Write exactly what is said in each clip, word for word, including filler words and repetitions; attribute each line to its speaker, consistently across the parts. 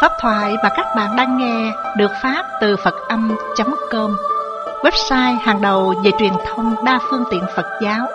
Speaker 1: Pháp thoại mà các bạn đang nghe được phát từ Phật Âm chấm com, website hàng đầu về truyền thông đa phương tiện Phật giáo.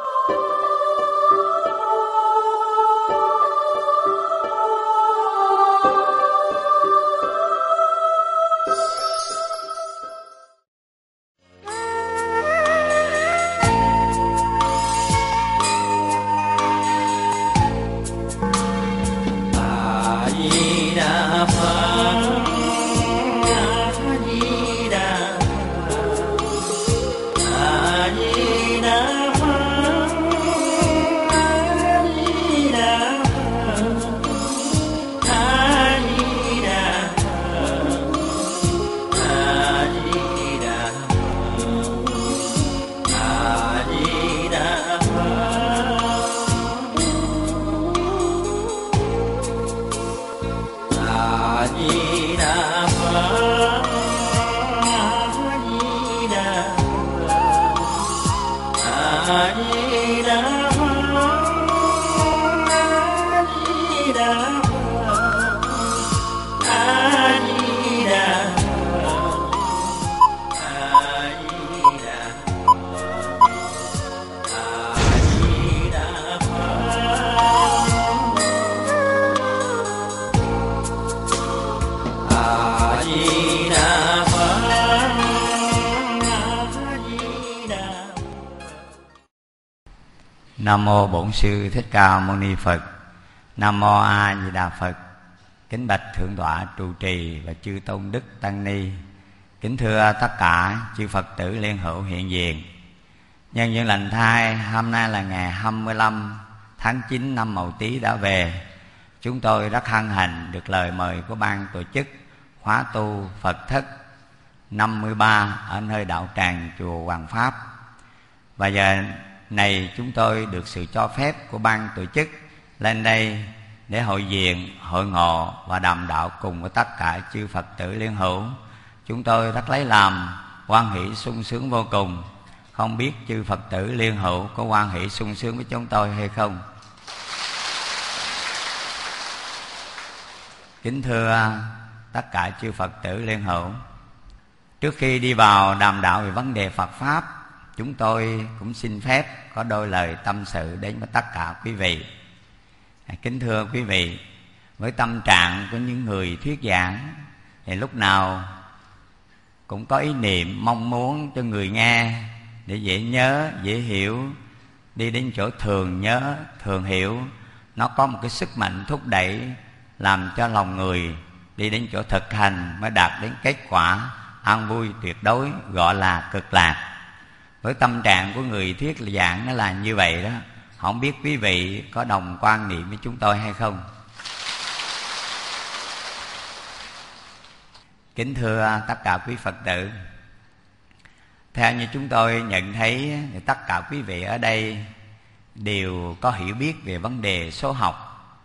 Speaker 2: Nam mô Bổn Sư Thích Ca Mâu Ni Phật. Nam mô A Di Đà Phật. Kính bạch thượng tọa trụ trì và chư tôn đức tăng ni. Kính thưa tất cả chư Phật tử liên hữu hiện diện. Nhân duyên lành thai, hôm nay là ngày hai mươi lăm tháng chín năm Mậu Tý đã về. Chúng tôi rất hân hạnh được lời mời của ban tổ chức khóa tu Phật thất năm mươi ba ở nơi đạo tràng chùa Hoàng Pháp. Và giờ này chúng tôi được sự cho phép của ban tổ chức lên đây để hội diện, hội ngộ và đàm đạo cùng với tất cả chư Phật tử liên hữu. Chúng tôi rất lấy làm hoan hỷ sung sướng vô cùng. Không biết chư Phật tử liên hữu có hoan hỷ sung sướng với chúng tôi hay không? Kính thưa tất cả chư Phật tử liên hữu, trước khi đi vào đàm đạo về vấn đề Phật Pháp, chúng tôi cũng xin phép có đôi lời tâm sự đến với tất cả quý vị. Kính thưa quý vị, với tâm trạng của những người thuyết giảng thì lúc nào cũng có ý niệm mong muốn cho người nghe để dễ nhớ, dễ hiểu, đi đến chỗ thường nhớ, thường hiểu. Nó có một cái sức mạnh thúc đẩy làm cho lòng người đi đến chỗ thực hành mới đạt đến kết quả an vui tuyệt đối, gọi là cực lạc. Với tâm trạng của người thuyết giảng nó là như vậy đó. Không biết quý vị có đồng quan niệm với chúng tôi hay không? Kính thưa tất cả quý Phật tử, theo như chúng tôi nhận thấy thì tất cả quý vị ở đây đều có hiểu biết về vấn đề số học.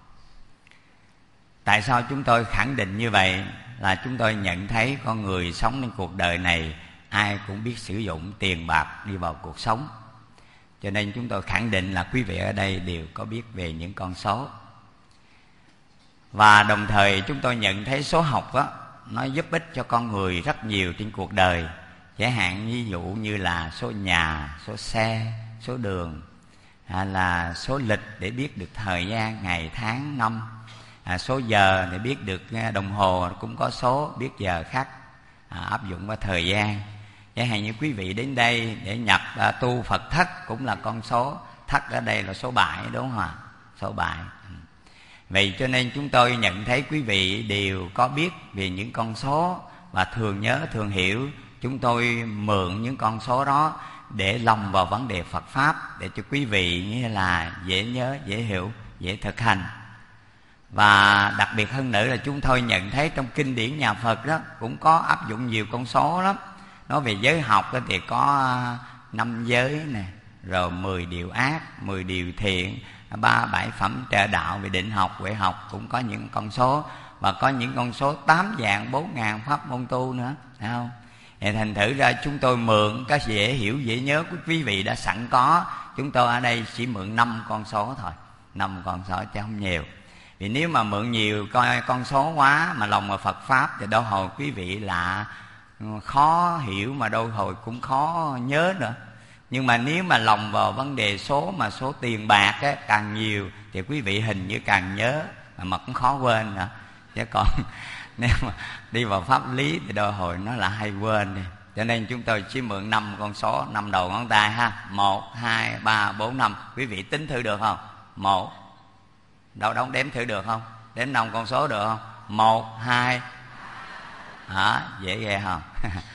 Speaker 2: Tại sao chúng tôi khẳng định như vậy? Là chúng tôi nhận thấy con người sống trên cuộc đời này ai cũng biết sử dụng tiền bạc đi vào cuộc sống. Cho nên chúng tôi khẳng định là quý vị ở đây đều có biết về những con số. Và đồng thời chúng tôi nhận thấy số học đó, nó giúp ích cho con người rất nhiều trên cuộc đời. Chẳng hạn ví dụ như là số nhà, số xe, số đường, hay là số lịch để biết được thời gian, ngày, tháng, năm, à, số giờ để biết được đồng hồ cũng có số, biết giờ khắc, à, áp dụng vào thời gian. Chẳng hạn như quý vị đến đây để nhập à, tu Phật thất cũng là con số. Thất ở đây là số bảy, đúng không ạ? Số bảy. Vậy cho nên chúng tôi nhận thấy quý vị đều có biết về những con số và thường nhớ, thường hiểu. Chúng tôi mượn những con số đó để lồng vào vấn đề Phật Pháp, để cho quý vị như là dễ nhớ, dễ hiểu, dễ thực hành. Và đặc biệt hơn nữa là chúng tôi nhận thấy trong kinh điển nhà Phật đó cũng có áp dụng nhiều con số lắm. Nói về giới học thì có năm giới nè, rồi mười điều ác, mười điều thiện, ba bảy phẩm trợ đạo. Về định học, huệ học cũng có những con số. Và có những con số tám vạn bốn ngàn pháp môn tu nữa, thấy không? Thì thành thử ra chúng tôi mượn cái dễ hiểu, dễ nhớ của quý vị đã sẵn có. Chúng tôi ở đây chỉ mượn năm con số thôi, năm con số chứ không nhiều. Vì nếu mà mượn nhiều coi con số quá mà lòng vào Phật Pháp thì đôi hồi quý vị là khó hiểu, mà đôi hồi cũng khó nhớ nữa. Nhưng mà nếu mà lòng vào vấn đề số, mà số tiền bạc á, càng nhiều thì quý vị hình như càng nhớ, mà cũng khó quên nữa. Chứ còn nếu mà đi vào pháp lý thì đôi hồi nó là hay quên đi. Cho nên chúng tôi chỉ mượn năm con số, năm đầu ngón tay ha. Một, hai, ba, bốn, năm. Quý vị tính thử được không? Một. Đâu đóng đếm thử được không? Đếm năm con số được không? Một, hai. Hả? Dễ ghê không?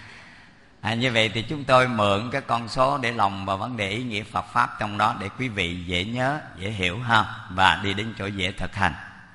Speaker 2: À, như vậy thì chúng tôi mượn cái con số để lòng vào vấn đề ý nghĩa Phật Pháp trong đó, để quý vị dễ nhớ, dễ hiểu ha, và đi đến chỗ dễ thực hành.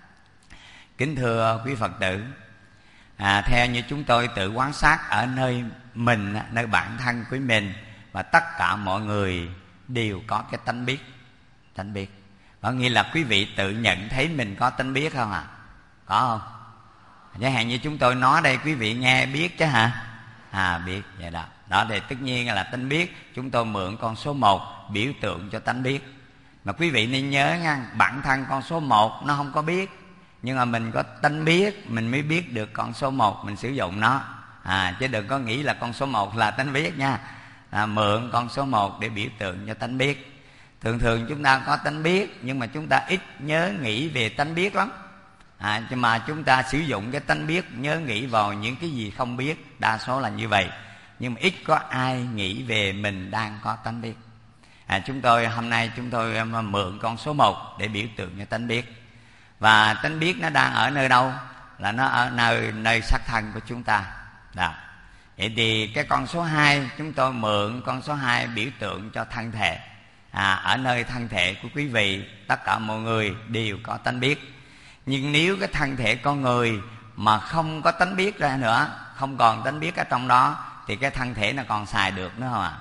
Speaker 2: Kính thưa quý Phật tử, à, theo như chúng tôi tự quan sát ở nơi mình, nơi bản thân của mình, và tất cả mọi người đều có cái tánh biết. Tánh biết có nghĩa là quý vị tự nhận thấy mình có tánh biết không ạ? À? Có không? Chẳng hạn như chúng tôi nói đây, quý vị nghe biết chứ hả? À, biết vậy đó. Đó thì tất nhiên là tánh biết. Chúng tôi mượn con số một biểu tượng cho tánh biết. Mà quý vị nên nhớ nha, bản thân con số một nó không có biết, nhưng mà mình có tánh biết, mình mới biết được con số một, mình sử dụng nó. À, chứ đừng có nghĩ là con số một là tánh biết nha. À, mượn con số một để biểu tượng cho tánh biết. Thường thường chúng ta có tánh biết, nhưng mà chúng ta ít nhớ nghĩ về tánh biết lắm. À, nhưng mà chúng ta sử dụng cái tánh biết nhớ nghĩ vào những cái gì không biết, đa số là như vậy. Nhưng mà ít có ai nghĩ về mình đang có tánh biết. À, chúng tôi hôm nay chúng tôi mượn con số một để biểu tượng cho tánh biết. Và tánh biết nó đang ở nơi đâu? Là nó ở nơi nơi sắc thân của chúng ta. Đó. Vậy thì cái con số hai, chúng tôi mượn con số hai biểu tượng cho thân thể. À, ở nơi thân thể của quý vị, tất cả mọi người đều có tánh biết. Nhưng nếu cái thân thể con người mà không có tánh biết ra nữa, không còn tánh biết ở trong đó, thì cái thân thể nó còn xài được nữa không ạ?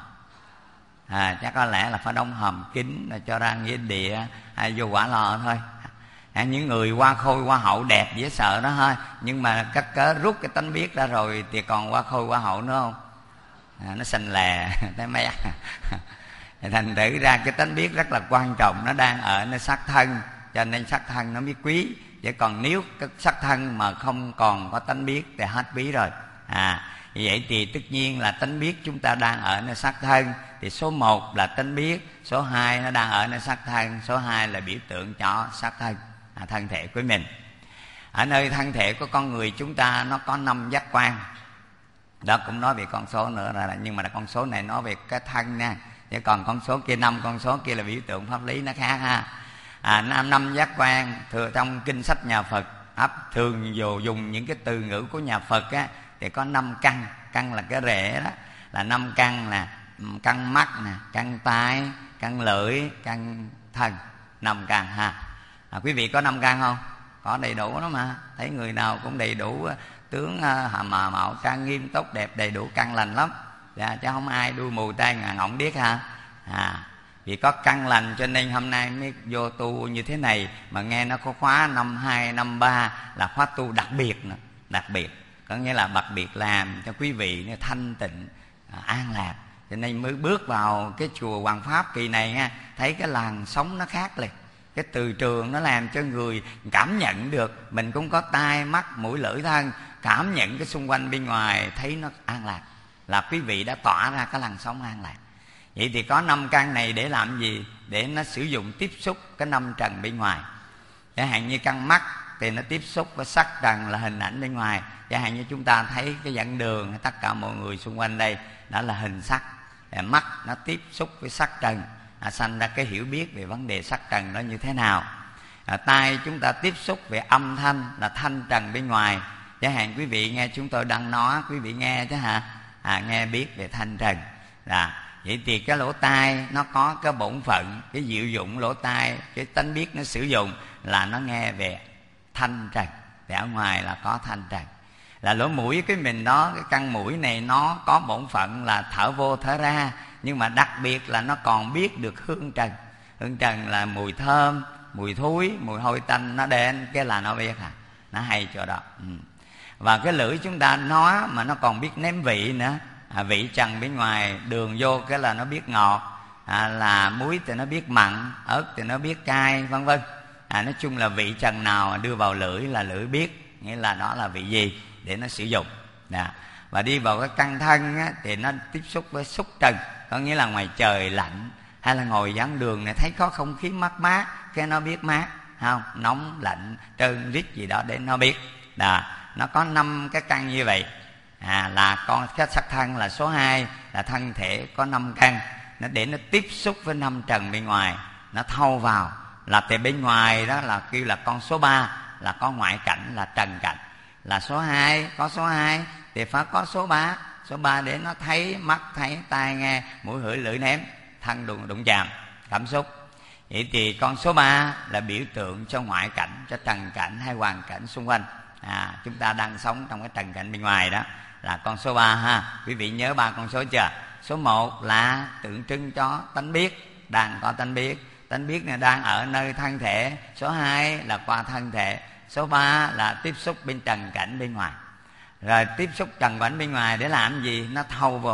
Speaker 2: À, chắc có lẽ là phải đóng hòm kín, rồi cho ra nghĩa địa, hay vô quả lò thôi. À, những người hoa khôi hoa hậu đẹp dễ sợ đó thôi, nhưng mà cắt cớ rút cái tánh biết ra rồi thì còn hoa khôi hoa hậu nữa không? À, nó xanh lè thấy mét. Thành thử ra cái tánh biết rất là quan trọng, nó đang ở nơi sắc thân, cho nên sắc thân nó mới quý. Chứ còn nếu cái sắc thân mà không còn có tánh biết thì hết quý rồi. À, vậy thì tất nhiên là tánh biết chúng ta đang ở nơi sắc thân. Thì số một là tánh biết, số hai nó đang ở nơi sắc thân, số hai là biểu tượng cho sắc thân, à, thân thể của mình. Ở nơi thân thể của con người chúng ta nó có năm giác quan. Đó cũng nói về con số nữa rồi, nhưng mà là con số này nói về cái thân nha. Chứ còn con số kia, năm con số kia là biểu tượng pháp lý nó khác ha. À, năm, năm giác quan thừa trong kinh sách nhà Phật ấp thường dù dùng những cái từ ngữ của nhà Phật á, thì có năm căn. Căn là cái rễ đó, là năm căn là căn mắt nè, căn tai, căn lưỡi, căn thân. Năm căn ha. À, quý vị có năm căn không? Có đầy đủ đó mà. Thấy người nào cũng đầy đủ, tướng hà mà mạo trang nghiêm tốt đẹp, đầy đủ căn lành lắm. Dạ, chứ không ai đuôi mù tay ngọng điếc ha. À, vì có căn lành cho nên hôm nay mới vô tu như thế này. Mà nghe nó có khóa năm hai, năm ba là khóa tu đặc biệt nữa. Đặc biệt, có nghĩa là đặc biệt làm cho quý vị nó thanh tịnh, à, an lạc. Cho nên mới bước vào cái chùa Hoàng Pháp kỳ này nha, thấy cái làn sóng nó khác liền. Cái từ trường nó làm cho người cảm nhận được mình cũng có tai, mắt, mũi, lưỡi, thân, cảm nhận cái xung quanh bên ngoài thấy nó an lạc, là quý vị đã tỏa ra cái làn sóng an lạc. Vậy thì có năm căn này để làm gì? Để nó sử dụng tiếp xúc cái năm trần bên ngoài. Chẳng hạn như căn mắt thì nó tiếp xúc với sắc trần là hình ảnh bên ngoài. Chẳng hạn như chúng ta thấy cái dẫn đường, tất cả mọi người xung quanh đây đó là hình sắc. Để mắt nó tiếp xúc với sắc trần, à, sanh ra cái hiểu biết về vấn đề sắc trần đó như thế nào. À, tai chúng ta tiếp xúc về âm thanh là thanh trần bên ngoài. Chẳng hạn quý vị nghe chúng tôi đang nói, quý vị nghe chứ hả? À, nghe biết về thanh trần. À, vậy thì cái lỗ tai nó có cái bổn phận, cái diệu dụng lỗ tai, cái tánh biết nó sử dụng là nó nghe về thanh trần. Thì ở ngoài là có thanh trần. Là lỗ mũi cái mình đó, cái căn mũi này nó có bổn phận là thở vô thở ra, nhưng mà đặc biệt là nó còn biết được hương trần. Hương trần là mùi thơm, mùi thúi, mùi hôi tanh, nó đến cái là nó biết à. Nó hay chỗ đó. Ừ. Và cái lưỡi chúng ta nói mà nó còn biết nếm vị nữa. À, vị trần bên ngoài, đường vô cái là nó biết ngọt, à, là muối thì nó biết mặn, ớt thì nó biết cay, vân vân. à, nói chung là vị trần nào đưa vào lưỡi là lưỡi biết, nghĩa là đó là vị gì để nó sử dụng. Đó. Và đi vào cái căn thân á, thì nó tiếp xúc với xúc trần, có nghĩa là ngoài trời lạnh hay là ngồi dán đường này thấy có không khí mát mát, cái nó biết mát, không nóng lạnh trơn rít gì đó để nó biết. Đó. Nó có năm cái căn như vậy, à, là con cái sắc thân là số hai, là thân thể có năm căn, nó để nó tiếp xúc với năm trần bên ngoài, nó thâu vào. Là từ bên ngoài đó là kêu là con số ba, là có ngoại cảnh là trần cảnh. Là số hai, có số hai thì phải có số ba. Số ba để nó thấy, mắt thấy, tai nghe, mũi hửi, lưỡi nếm, thân đụng, đụng chạm, cảm xúc. Vậy thì con số ba là biểu tượng cho ngoại cảnh, cho trần cảnh hay hoàn cảnh xung quanh. À, chúng ta đang sống trong cái trần cảnh bên ngoài đó là con số ba ha. Quý vị nhớ ba con số chưa? Số một là tượng trưng cho tánh biết, đang có tánh biết. Tánh biết này đang ở nơi thân thể. Số hai là qua thân thể. Số ba là tiếp xúc bên trần cảnh bên ngoài. Rồi tiếp xúc trần cảnh bên ngoài để làm gì? Nó thâu vô,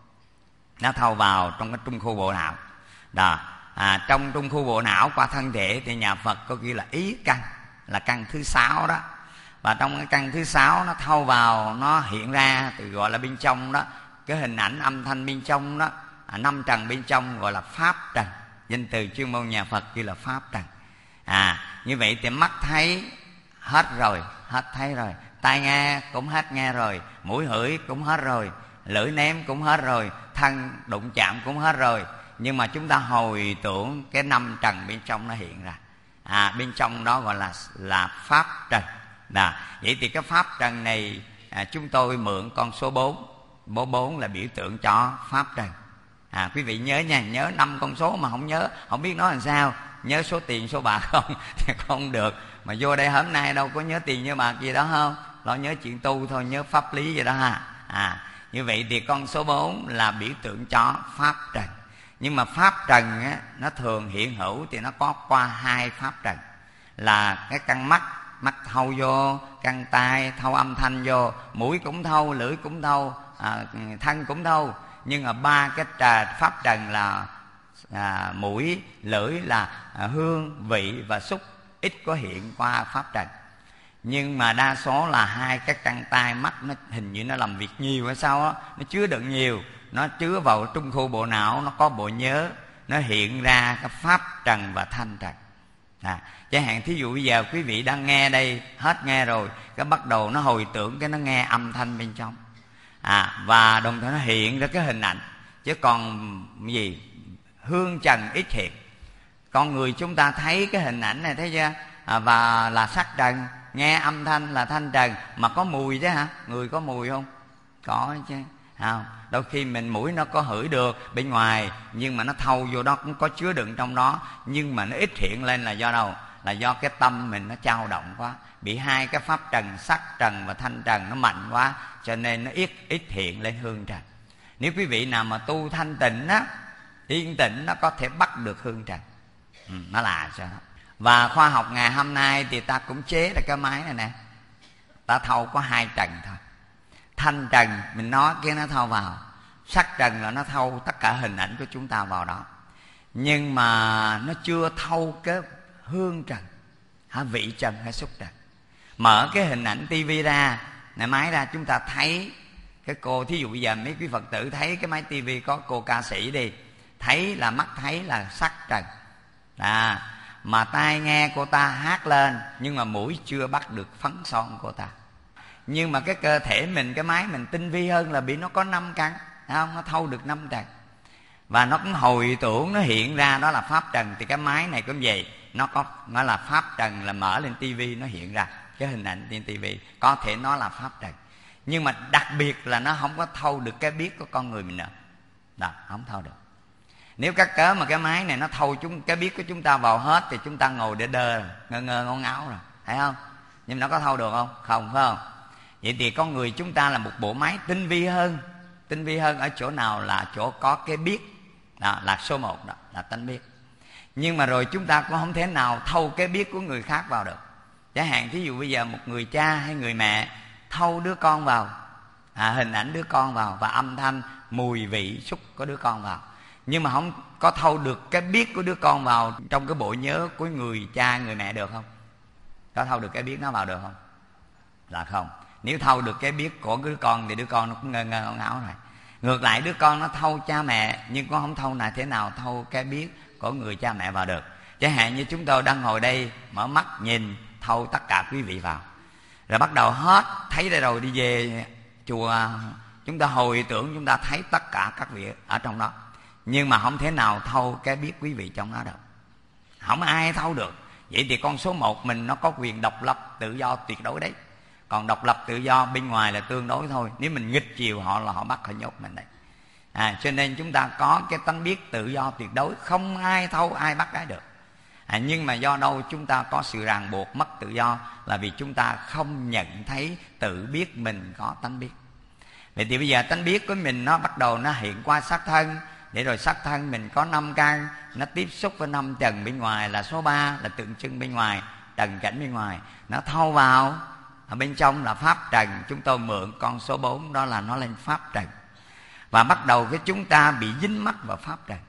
Speaker 2: nó thâu vào trong cái trung khu bộ não. Đó. À, trong trung khu bộ não qua thân thể thì nhà Phật có ghi là ý căn, là căn thứ sáu đó. Và trong cái căn thứ sáu nó thâu vào, nó hiện ra từ gọi là bên trong đó, cái hình ảnh âm thanh bên trong đó, à, năm trần bên trong gọi là pháp trần. Danh từ chuyên môn nhà Phật kêu là pháp trần. À, như vậy thì mắt thấy hết rồi, hết thấy rồi. Tai nghe cũng hết nghe rồi. Mũi hửi cũng hết rồi. Lưỡi nếm cũng hết rồi. Thân đụng chạm cũng hết rồi. Nhưng mà chúng ta hồi tưởng cái năm trần bên trong nó hiện ra. À, bên trong đó gọi là là pháp trần. Đó. Vậy thì cái pháp trần này à, chúng tôi mượn con số bốn. Bố bốn là biểu tượng cho pháp trần. À, quý vị nhớ nha, nhớ năm con số mà không nhớ, không biết nói làm sao. Nhớ số tiền số bạc không thì không được. Mà vô đây hôm nay đâu có nhớ tiền nhớ bạc gì đó không, lo nhớ chuyện tu thôi, nhớ pháp lý gì đó ha. À, như vậy thì con số bốn là biểu tượng cho pháp trần. Nhưng mà pháp trần á, nó thường hiện hữu thì nó có qua hai pháp trần. Là cái căn mắt, mắt thâu vô, căn tai thâu âm thanh vô, mũi cũng thâu, lưỡi cũng thâu, à, thân cũng thâu. Nhưng mà ba cái trà pháp trần là à, mũi, lưỡi là à, hương, vị và xúc ít có hiện qua pháp trần. Nhưng mà đa số là hai cái căn tai mắt nó hình như nó làm việc nhiều hay sao á, nó chứa đựng nhiều, nó chứa vào trung khu bộ não, nó có bộ nhớ, nó hiện ra cái pháp trần và thanh trần. À, chẳng hạn thí dụ bây giờ quý vị đang nghe đây, hết nghe rồi, cái bắt đầu nó hồi tưởng, cái nó nghe âm thanh bên trong. À, và đồng thời nó hiện ra cái hình ảnh. Chứ còn gì hương trần ít hiện. Con người chúng ta thấy cái hình ảnh này thấy chưa? À, và là sắc trần, nghe âm thanh là thanh trần. Mà có mùi chứ hả? Người có mùi không? Có chứ. À, đôi khi mình mũi nó có hửi được bên ngoài, nhưng mà nó thâu vô đó cũng có chứa đựng trong đó. Nhưng mà nó ít hiện lên là do đâu? Là do cái tâm mình nó dao động quá, bị hai cái pháp trần, sắc trần và thanh trần nó mạnh quá, cho nên nó ít ít hiện lên hương trần. Nếu quý vị nào mà tu thanh tịnh á, yên tĩnh, nó có thể bắt được hương trần. Ừ, nó là sao? Và khoa học ngày hôm nay thì ta cũng chế ra cái máy này nè, ta thâu có hai trần thôi. Thanh trần mình nói kia nó thâu vào, sắc trần là nó thâu tất cả hình ảnh của chúng ta vào đó. Nhưng mà nó chưa thâu cái hương trần, hả, vị trần hay xúc trần. Mở cái hình ảnh tivi ra, này máy ra, chúng ta thấy cái cô, thí dụ bây giờ mấy quý Phật tử thấy cái máy tivi có cô ca sĩ đi, thấy là mắt thấy là sắc trần. À, mà tai nghe cô ta hát lên, nhưng mà mũi chưa bắt được phấn son cô ta. Nhưng mà cái cơ thể mình, cái máy mình tinh vi hơn là bị nó có năm căn, không? Nó thâu được năm trần. Và nó cũng hồi tưởng, nó hiện ra đó là pháp trần. Thì cái máy này cũng vậy, nó có, nó là pháp trần, là mở lên tivi nó hiện ra cái hình ảnh trên tivi, có thể nó là pháp trần. Nhưng mà đặc biệt là nó không có thâu được cái biết của con người mình nữa. Đó, không thâu được. Nếu các cớ mà cái máy này nó thâu chúng cái biết của chúng ta vào hết thì chúng ta ngồi để đơ rồi, ngơ ngơ ngó ngáo rồi, thấy không? Nhưng nó có thâu được không? Không, phải không? Vậy thì con người chúng ta là một bộ máy tinh vi hơn. Tinh vi hơn ở chỗ nào? Là chỗ có cái biết. Đó, là số một, đó là tánh biết. Nhưng mà rồi chúng ta cũng không thể nào thâu cái biết của người khác vào được. Chẳng hạn thí dụ bây giờ một người cha hay người mẹ thâu đứa con vào, à, hình ảnh đứa con vào, và âm thanh, mùi vị, xúc của đứa con vào, nhưng mà không có thâu được cái biết của đứa con vào trong cái bộ nhớ của người cha người mẹ được không? Có thâu được cái biết nó vào được không? Là không. Nếu thâu được cái biết của đứa con thì đứa con nó cũng ngơ ngơ ngáo ngáo rồi. Ngược lại đứa con nó thâu cha mẹ, nhưng con không thâu này thế nào thâu cái biết của người cha mẹ vào được. Chẳng hạn như chúng tôi đang ngồi đây, mở mắt nhìn, thâu tất cả quý vị vào, rồi bắt đầu hết thấy đây rồi, đi về chùa chúng ta hồi tưởng, chúng ta thấy tất cả các vị ở trong đó, nhưng mà không thể nào thâu cái biết quý vị trong đó được. Không ai thâu được. Vậy thì con số một mình nó có quyền độc lập tự do tuyệt đối đấy. Còn độc lập tự do bên ngoài là tương đối thôi. Nếu mình nghịch chiều họ là họ bắt họ nhốt mình đấy. À, cho nên chúng ta có cái tánh biết tự do tuyệt đối, không ai thâu ai bắt ai được. À, nhưng mà do đâu chúng ta có sự ràng buộc mất tự do? Là vì chúng ta không nhận thấy tự biết mình có tánh biết. Vậy thì bây giờ tánh biết của mình nó bắt đầu nó hiện qua sắc thân, để rồi sắc thân mình có năm căn, nó tiếp xúc với năm trần bên ngoài là số ba, là tượng trưng bên ngoài, trần cảnh bên ngoài. Nó thâu vào ở bên trong là pháp trần. Chúng tôi mượn con số bốn đó là nó lên pháp trần. Và bắt đầu cái chúng ta bị dính mắc vào pháp trần.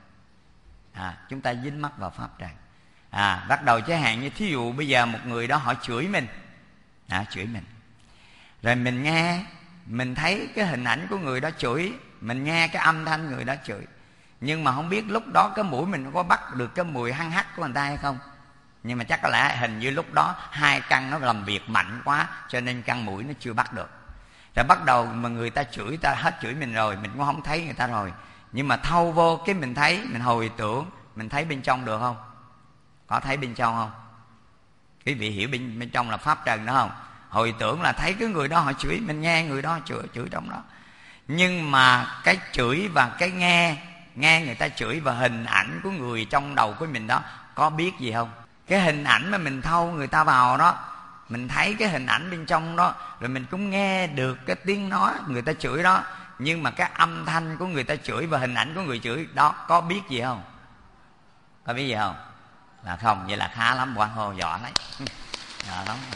Speaker 2: À, chúng ta dính mắc vào pháp trần. À, bắt đầu chẳng hạn như thí dụ bây giờ một người đó họ chửi mình, à, chửi mình, rồi mình nghe, mình thấy cái hình ảnh của người đó chửi, mình nghe cái âm thanh người đó chửi, nhưng mà không biết lúc đó cái mũi mình có bắt được cái mùi hăng hắc của người ta hay không. Nhưng mà chắc có lẽ hình như lúc đó hai căn nó làm việc mạnh quá, cho nên căn mũi nó chưa bắt được. Rồi bắt đầu mà người ta chửi, ta hết chửi mình rồi, mình cũng không thấy người ta rồi, nhưng mà thâu vô cái mình thấy, mình hồi tưởng, mình thấy bên trong được không? Có thấy bên trong không? Quý vị hiểu bên, bên trong là pháp trần đó không? Hồi tưởng là thấy cái người đó họ chửi, mình nghe người đó chửi, chửi trong đó. Nhưng mà cái chửi và cái nghe, nghe người ta chửi và hình ảnh của người trong đầu của mình đó, có biết gì không? Cái hình ảnh mà mình thâu người ta vào đó, mình thấy cái hình ảnh bên trong đó, rồi mình cũng nghe được cái tiếng nói người ta chửi đó, nhưng mà cái âm thanh của người ta chửi và hình ảnh của người chửi đó có biết gì không? Có biết gì không? Là không. Vậy là khá lắm, Quang Hô giỏi đấy. Giỏi lắm.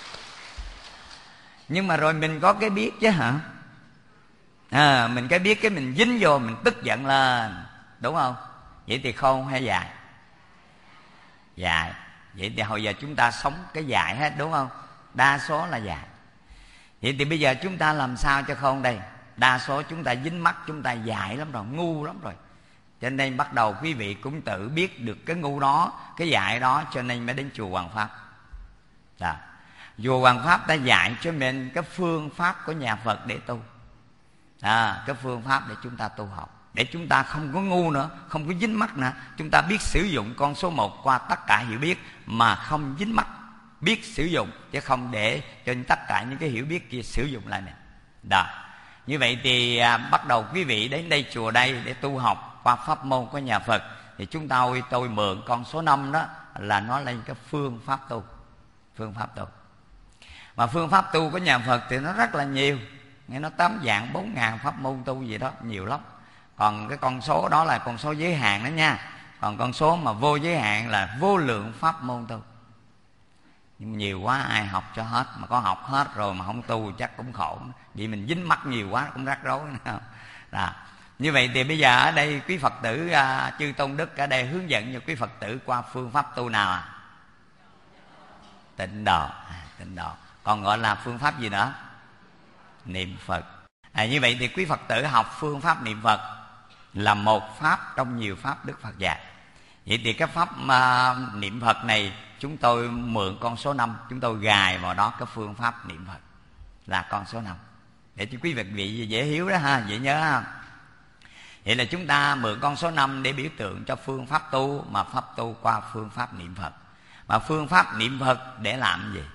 Speaker 2: Nhưng mà rồi mình có cái biết chứ hả? À, mình cái biết cái mình dính vô, mình tức giận lên, đúng không? Vậy thì khôn hay dài? Dài. Vậy thì hồi giờ chúng ta sống cái dài hết, đúng không? Đa số là dài. Vậy thì bây giờ chúng ta làm sao cho khôn đây? Đa số chúng ta dính mắc, chúng ta dài lắm rồi, ngu lắm rồi. Cho nên bắt đầu quý vị cũng tự biết được cái ngu đó, cái dại đó, cho nên mới đến chùa Hoàng Pháp. Đó. Chùa Hoàng Pháp đã dạy cho mình cái phương pháp của nhà Phật để tu. À, cái phương pháp để chúng ta tu học, để chúng ta không có ngu nữa, không có dính mắc nữa. Chúng ta biết sử dụng con số một qua tất cả hiểu biết mà không dính mắc, biết sử dụng chứ không để cho tất cả những cái hiểu biết kia sử dụng lại mình. Đó. Như vậy thì à, bắt đầu quý vị đến đây chùa đây để tu học qua pháp môn của nhà Phật, thì chúng tôi tôi mượn con số năm đó là nó lên cái phương pháp tu. Phương pháp tu. Mà phương pháp tu của nhà Phật thì nó rất là nhiều, nghe nó tám dạng bốn ngàn pháp môn tu gì đó, nhiều lắm. Còn cái con số đó là con số giới hạn đó nha. Còn con số mà vô giới hạn là vô lượng pháp môn tu. Nhưng nhiều quá ai học cho hết, mà có học hết rồi mà không tu chắc cũng khổ. Vì mình dính mắc nhiều quá cũng rắc rối nữa. Đó. Như vậy thì bây giờ ở đây quý Phật tử uh, chư Tôn Đức ở đây hướng dẫn cho quý Phật tử qua phương pháp tu nào à? Tịnh độ. À, tịnh độ. Còn gọi là phương pháp gì nữa? Niệm Phật. À, như vậy thì quý Phật tử học phương pháp niệm Phật là một pháp trong nhiều pháp Đức Phật dạy. Vậy thì cái pháp uh, niệm Phật này chúng tôi mượn con số năm, chúng tôi gài vào đó cái phương pháp niệm Phật là con số năm, để cho quý vị dễ hiểu đó ha, dễ nhớ ha. Vậy là chúng ta mượn con số năm để biểu tượng cho phương pháp tu, mà pháp tu qua phương pháp niệm Phật. Mà phương pháp niệm Phật để làm gì?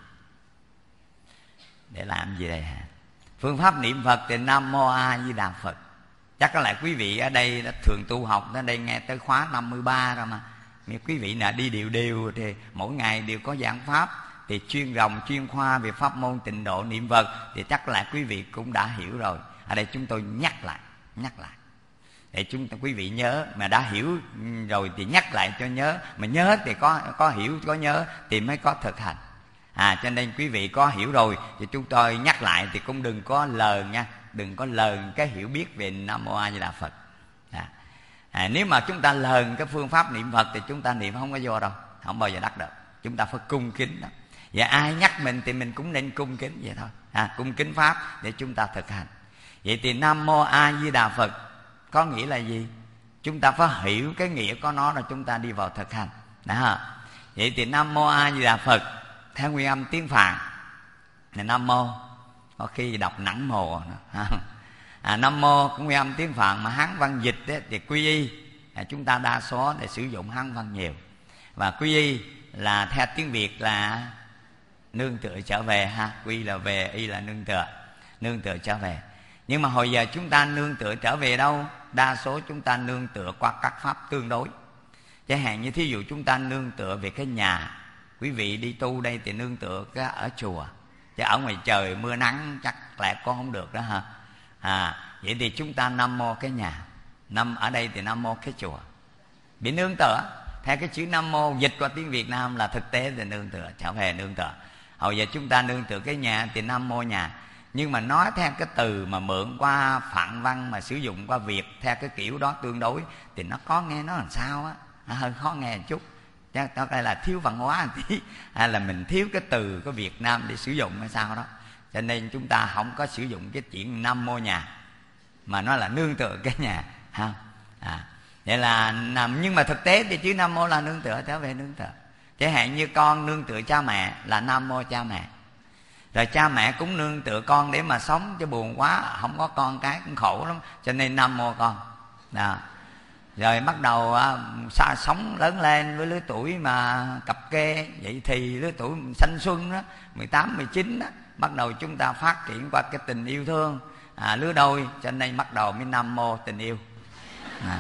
Speaker 2: Để làm gì đây hả? Phương pháp niệm Phật thì Nam Mô A Di Đà Phật. Chắc có lẽ quý vị ở đây đã thường tu học, ở đây nghe tới khóa năm mươi ba rồi mà. Nếu quý vị nào đi đều đều thì mỗi ngày đều có giảng pháp, thì chuyên ròng chuyên khoa về pháp môn tịnh độ niệm Phật, thì chắc là quý vị cũng đã hiểu rồi. Ở đây chúng tôi nhắc lại, nhắc lại để chúng ta quý vị nhớ. Mà đã hiểu rồi thì nhắc lại cho nhớ, mà nhớ thì có có hiểu có nhớ thì mới có thực hành. À, cho nên quý vị có hiểu rồi thì chúng tôi nhắc lại, thì cũng đừng có lờn nha, đừng có lờn cái hiểu biết về Nam Mô A Di Đà Phật. À. à, nếu mà chúng ta lờn cái phương pháp niệm Phật thì chúng ta niệm không có vô đâu, không bao giờ đắc được. Chúng ta phải cung kính đó. Và ai nhắc mình thì mình cũng nên cung kính vậy thôi, à, cung kính pháp để chúng ta thực hành. Vậy thì Nam Mô A Di Đà Phật có nghĩa là gì? Chúng ta phải hiểu cái nghĩa của nó rồi chúng ta đi vào thực hành đó. Vậy thì Nam Mô A Di Đà Phật theo nguyên âm tiếng Phạn là Nam Mô, có khi đọc nặng mồ à, Nam Mô cũng nguyên âm tiếng Phạn, mà Hán văn dịch ấy, thì quy y à, chúng ta đa số để sử dụng Hán văn nhiều. Và quy y là theo tiếng Việt là nương tựa trở về ha, quy là về, y là nương tựa, nương tựa trở về. Nhưng mà hồi giờ chúng ta nương tựa trở về đâu? Đa số chúng ta nương tựa qua các pháp tương đối. Chẳng hạn như thí dụ chúng ta nương tựa về cái nhà. Quý vị đi tu đây thì nương tựa cái ở chùa, chứ ở ngoài trời mưa nắng chắc lẽ có không được đó ha. À, vậy thì chúng ta Nam Mô cái nhà, năm ở đây thì Nam Mô cái chùa. Bị nương tựa theo cái chữ Nam Mô dịch qua tiếng Việt Nam là thực tế thì nương tựa trở về, nương tựa. Hồi giờ chúng ta nương tựa cái nhà thì Nam Mô nhà. Nhưng mà nói theo cái từ mà mượn qua phạn văn mà sử dụng qua Việt theo cái kiểu đó tương đối thì nó có nghe nó làm sao á, nó hơi khó nghe một chút. Chắc đó là thiếu văn hóa một tí, hay là mình thiếu cái từ của Việt Nam để sử dụng hay sao đó. Cho nên chúng ta không có sử dụng cái chuyện Nam Mô nhà, mà nó là nương tựa cái nhà ha. À, vậy là nhưng mà thực tế thì chữ Nam Mô là nương tựa trở về, nương tựa. Chẳng hạn như con nương tựa cha mẹ là Nam Mô cha mẹ. Rồi cha mẹ cũng nương tựa con để mà sống, chứ buồn quá không có con cái cũng khổ lắm, cho nên Nam Mô con đó. Rồi bắt đầu à, sống lớn lên với lứa tuổi mà cập kê, vậy thì lứa tuổi thanh xuân đó, mười tám, mười chín đó, bắt đầu chúng ta phát triển qua cái tình yêu thương à, lứa đôi, cho nên bắt đầu mới Nam Mô tình yêu à.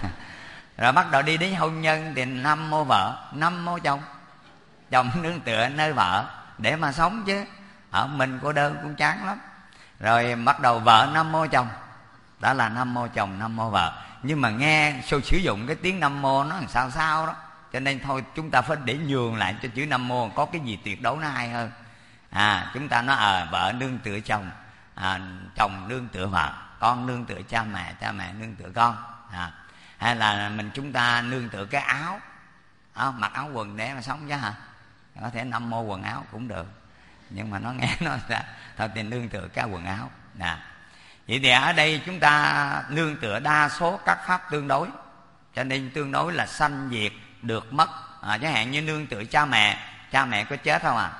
Speaker 2: Rồi bắt đầu đi đến hôn nhân thì Nam Mô vợ, Nam Mô chồng, chồng nương tựa nơi vợ để mà sống, chứ ở mình cô đơn cũng chán lắm. Rồi bắt đầu vợ Nam Mô chồng, đó là Nam Mô chồng, Nam Mô vợ. Nhưng mà nghe sao sử dụng cái tiếng Nam Mô nó làm sao sao đó, cho nên thôi chúng ta phải để nhường lại cho chữ Nam Mô, có cái gì tuyệt đối nó hay hơn. À, chúng ta nói ờ à, vợ nương tựa chồng, à, chồng nương tựa vợ, con nương tựa cha mẹ, cha mẹ nương tựa con à. Hay là mình chúng ta nương tựa cái áo, à, mặc áo quần để mà sống chứ hả? Có thể Nam Mô quần áo cũng được, nhưng mà nó nghe nó ra thôi thì nương tựa cái quần áo à. Vậy thì ở đây chúng ta nương tựa đa số các pháp tương đối, cho nên tương đối là sanh diệt, được mất à. Chẳng hạn như nương tựa cha mẹ, cha mẹ có chết không à?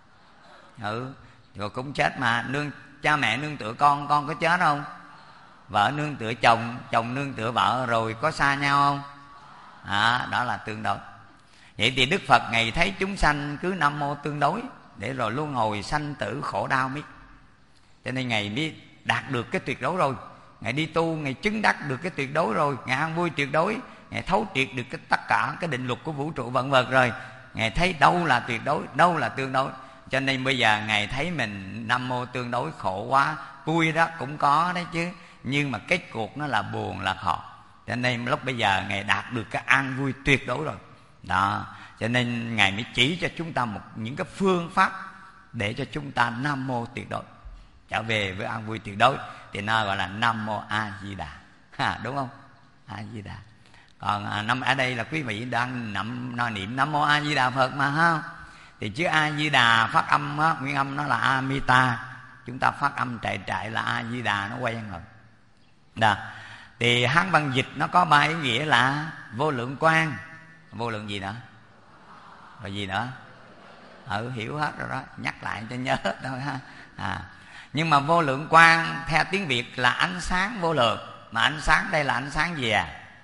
Speaker 2: Ừ, rồi cũng chết mà. Nương cha mẹ nương tựa con, con có chết không? Vợ nương tựa chồng, chồng nương tựa vợ, rồi có xa nhau không? À, đó là tương đối. Vậy thì Đức Phật Ngài thấy chúng sanh cứ Nam Mô tương đối, để rồi luân hồi sanh tử khổ đau biết. Cho nên Ngài biết đạt được cái tuyệt đối rồi. Ngài đi tu, Ngài chứng đắc được cái tuyệt đối rồi. Ngài an vui tuyệt đối, Ngài thấu triệt được cái tất cả cái định luật của vũ trụ vạn vật rồi. Ngài thấy đâu là tuyệt đối, đâu là tương đối. Cho nên bây giờ Ngài thấy mình Nam Mô tương đối khổ quá, vui đó cũng có đấy chứ, nhưng mà kết cuộc nó là buồn là khổ. Cho nên lúc bây giờ Ngài đạt được cái an vui tuyệt đối rồi đó. Cho nên Ngài mới chỉ cho chúng ta một những cái phương pháp để cho chúng ta Nam Mô tuyệt đối, trở về với an vui tuyệt đối, thì nó gọi là Nam Mô A Di Đà ha, đúng không? A Di Đà. Còn à, năm ở đây là quý vị đang nằm nói niệm Nam Mô A Di Đà Phật mà ha. Thì chữ A Di Đà phát âm á, nguyên âm nó là Amita, chúng ta phát âm trại trại là A Di Đà, nó quen rồi đó. Thì Hán văn dịch nó có ba ý nghĩa là vô lượng quang, vô lượng gì nữa, rồi gì nữa, ừ hiểu hết rồi đó, nhắc lại cho nhớ thôi ha. À, nhưng mà vô lượng quang theo tiếng Việt là ánh sáng vô lượng, mà ánh sáng đây là ánh sáng gì à?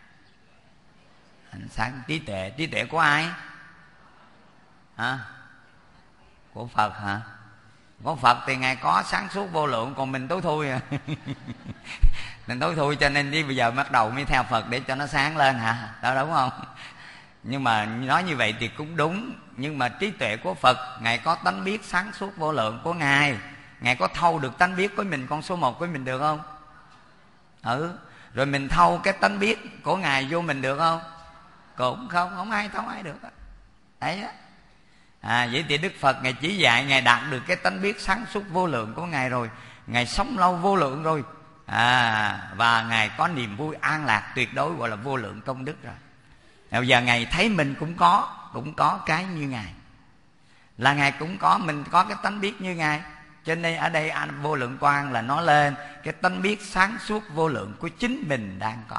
Speaker 2: Ánh sáng trí tuệ. Trí tuệ của ai hả? Của Phật hả? Của Phật thì Ngài có sáng suốt vô lượng, còn mình tối thui à. Mình tối thui cho nên đi bây giờ bắt đầu mới theo Phật để cho nó sáng lên hả? Đó đúng không? Nhưng mà nói như vậy thì cũng đúng. Nhưng mà trí tuệ của Phật, Ngài có tánh biết sáng suốt vô lượng của Ngài. Ngài có thâu được tánh biết của mình, con số một của mình được không? Ừ. Rồi mình thâu cái tánh biết của Ngài vô mình được không? Cũng không, không ai thâu ai được. Đấy á. À, vậy thì Đức Phật Ngài chỉ dạy, Ngài đạt được cái tánh biết sáng suốt vô lượng của Ngài rồi, Ngài sống lâu vô lượng rồi, à, và Ngài có niềm vui an lạc tuyệt đối, gọi là vô lượng công đức rồi. Bây giờ Ngài thấy mình cũng có cũng có cái như Ngài, là Ngài cũng có, mình có cái tánh biết như Ngài. Cho nên ở đây anh vô lượng quang là nói lên cái tánh biết sáng suốt vô lượng của chính mình đang có.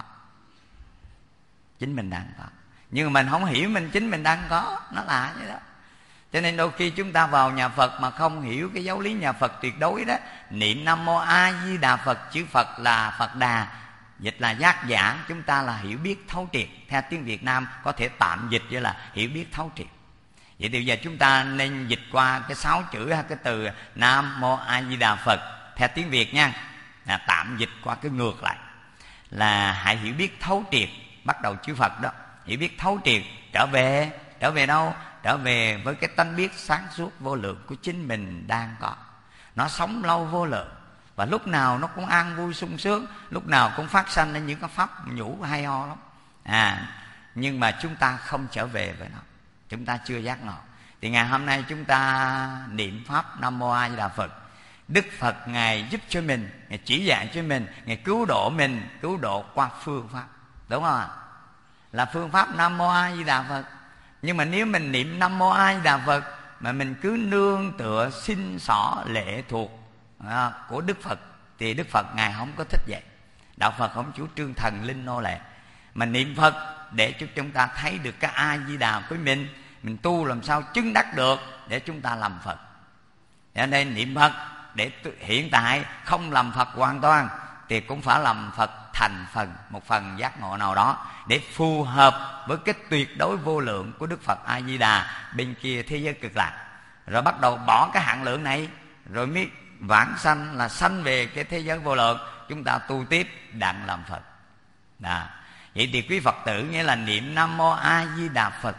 Speaker 2: Chính mình đang có, nhưng mà mình không hiểu mình chính mình đang có, nó lạ vậy đó. Cho nên đôi khi chúng ta vào nhà Phật mà không hiểu cái giáo lý nhà Phật tuyệt đối đó. Niệm Nam Mô A Di Đà Phật, chữ Phật là Phật Đà, dịch là giác giả, chúng ta là hiểu biết thấu triệt. Theo tiếng Việt Nam có thể tạm dịch như là hiểu biết thấu triệt. Vậy thì giờ chúng ta nên dịch qua cái sáu chữ hay cái từ Nam Mô A Di Đà Phật theo tiếng Việt nha, là tạm dịch qua cái ngược lại là hãy hiểu biết thấu triệt. Bắt đầu chữ Phật đó, hiểu biết thấu triệt, trở về trở về đâu? Trở về với cái tánh biết sáng suốt vô lượng của chính mình đang có. Nó sống lâu vô lượng, và lúc nào nó cũng an vui sung sướng, lúc nào cũng phát sanh lên những cái pháp nhũ hay ho lắm. À, nhưng mà chúng ta không trở về với nó, chúng ta chưa giác ngộ. Thì ngày hôm nay chúng ta niệm pháp Nam Mô A Di Đà Phật, Đức Phật Ngài giúp cho mình, Ngài chỉ dạy cho mình, Ngài cứu độ mình, cứu độ qua phương pháp, đúng không ạ? Là phương pháp Nam Mô A Di Đà Phật. Nhưng mà nếu mình niệm Nam Mô A Di Đà Phật mà mình cứ nương tựa xin xỏ lệ thuộc à, của Đức Phật, thì Đức Phật Ngài không có thích vậy. Đạo Phật không chủ trương thần linh nô lệ, mà niệm Phật để cho chúng ta thấy được cái A Di Đà của mình, mình tu làm sao chứng đắc được để chúng ta làm Phật. Cho nên niệm Phật để hiện tại không làm Phật hoàn toàn thì cũng phải làm Phật thành phần, một phần giác ngộ nào đó, để phù hợp với cái tuyệt đối vô lượng của Đức Phật A Di Đà bên kia thế giới cực lạc. Rồi bắt đầu bỏ cái hạn lượng này, rồi mới vãng sanh, là sanh về cái thế giới vô lượng, chúng ta tu tiếp đặng làm Phật. Đó. Vậy thì quý Phật tử nghĩa là niệm Nam Mô A Di Đà Phật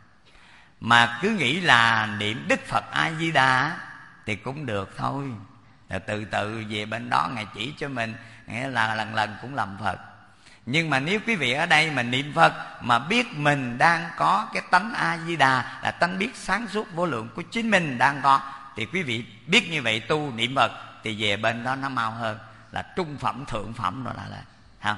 Speaker 2: mà cứ nghĩ là niệm Đức Phật A Di Đà thì cũng được thôi. Rồi từ từ về bên đó Ngài chỉ cho mình, nghĩa là lần lần cũng làm Phật. Nhưng mà nếu quý vị ở đây mà niệm Phật mà biết mình đang có cái tánh A Di Đà, là tánh biết sáng suốt vô lượng của chính mình đang có, thì quý vị biết như vậy tu niệm Phật thì về bên đó nó mau hơn, là trung phẩm thượng phẩm rồi là lại không.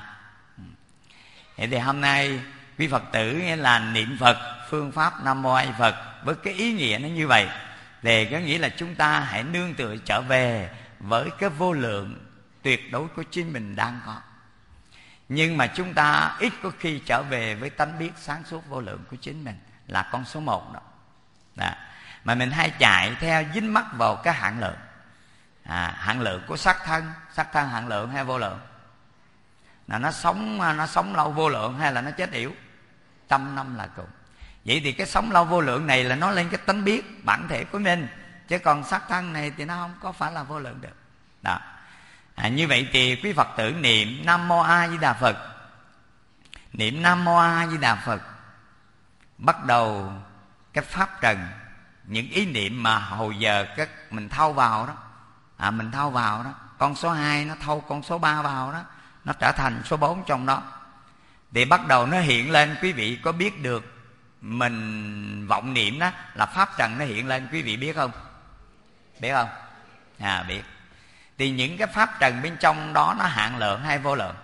Speaker 2: Vậy thì hôm nay quý Phật tử nghĩa là niệm Phật phương pháp Nam Mô A Di Phật với cái ý nghĩa nó như vậy, thì có nghĩa là chúng ta hãy nương tựa trở về với cái vô lượng tuyệt đối của chính mình đang có. Nhưng mà chúng ta ít có khi trở về với tánh biết sáng suốt vô lượng của chính mình, là con số một đó. Đó. Mà mình hay chạy theo dính mắc vào cái hạn lượng. À, hạn lượng của sắc thân, sắc thân hạn lượng hay vô lượng? Là nó sống nó sống lâu vô lượng hay là nó chết yểu? Trăm năm là cùng. Vậy thì cái sống lâu vô lượng này là nó lên cái tánh biết bản thể của mình, chứ còn sắc thân này thì nó không có phải là vô lượng được. Đó. À, như vậy thì quý Phật tử niệm Nam Mô A Di Đà Phật, niệm Nam Mô A Di Đà Phật, bắt đầu cái pháp trần, những ý niệm mà hồi giờ cái mình thâu vào đó, à, mình thâu vào đó, con số hai nó thâu con số ba vào đó, nó trở thành số bốn trong đó, thì bắt đầu nó hiện lên. Quý vị có biết được mình vọng niệm đó là pháp trần nó hiện lên, quý vị biết không? Biết không? À, biết. Thì những cái pháp trần bên trong đó nó hạn lượng hay vô lượng?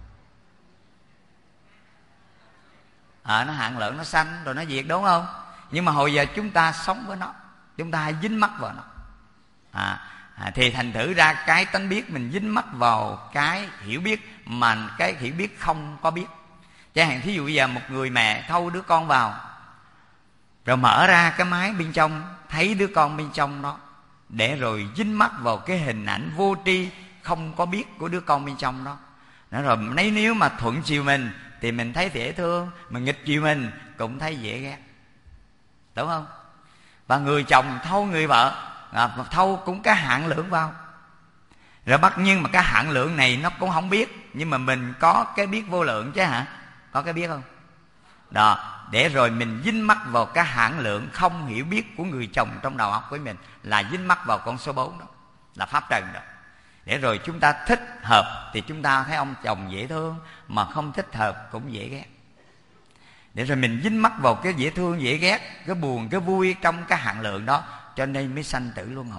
Speaker 2: À, nó hạn lượng, nó sanh rồi nó diệt, đúng không? Nhưng mà hồi giờ chúng ta sống với nó, chúng ta hay dính mắc vào nó. À, à, thì thành thử ra cái tánh biết mình dính mắc vào cái hiểu biết mà cái hiểu biết không có biết. Chẳng hạn thí dụ bây giờ một người mẹ thâu đứa con vào, rồi mở ra cái máy bên trong, thấy đứa con bên trong đó, để rồi dính mắc vào cái hình ảnh vô tri không có biết của đứa con bên trong đó. Đó, rồi nếu nếu mà thuận chiều mình thì mình thấy dễ thương, mà nghịch chiều mình cũng thấy dễ ghét, đúng không? Và người chồng thâu người vợ, à, thâu cũng cái hạn lượng vào, rồi bắt, nhưng mà cái hạn lượng này nó cũng không biết, nhưng mà mình có cái biết vô lượng chứ hả? Có cái biết không? Đó, để rồi mình dính mắc vào cái hạn lượng không hiểu biết của người chồng trong đầu óc của mình, là dính mắc vào con số bốn đó, là pháp trần đó. Để rồi chúng ta thích hợp thì chúng ta thấy ông chồng dễ thương, mà không thích hợp cũng dễ ghét. Để rồi mình dính mắc vào cái dễ thương dễ ghét, cái buồn cái vui trong cái hạn lượng đó, cho nên mới sanh tử luân hồi.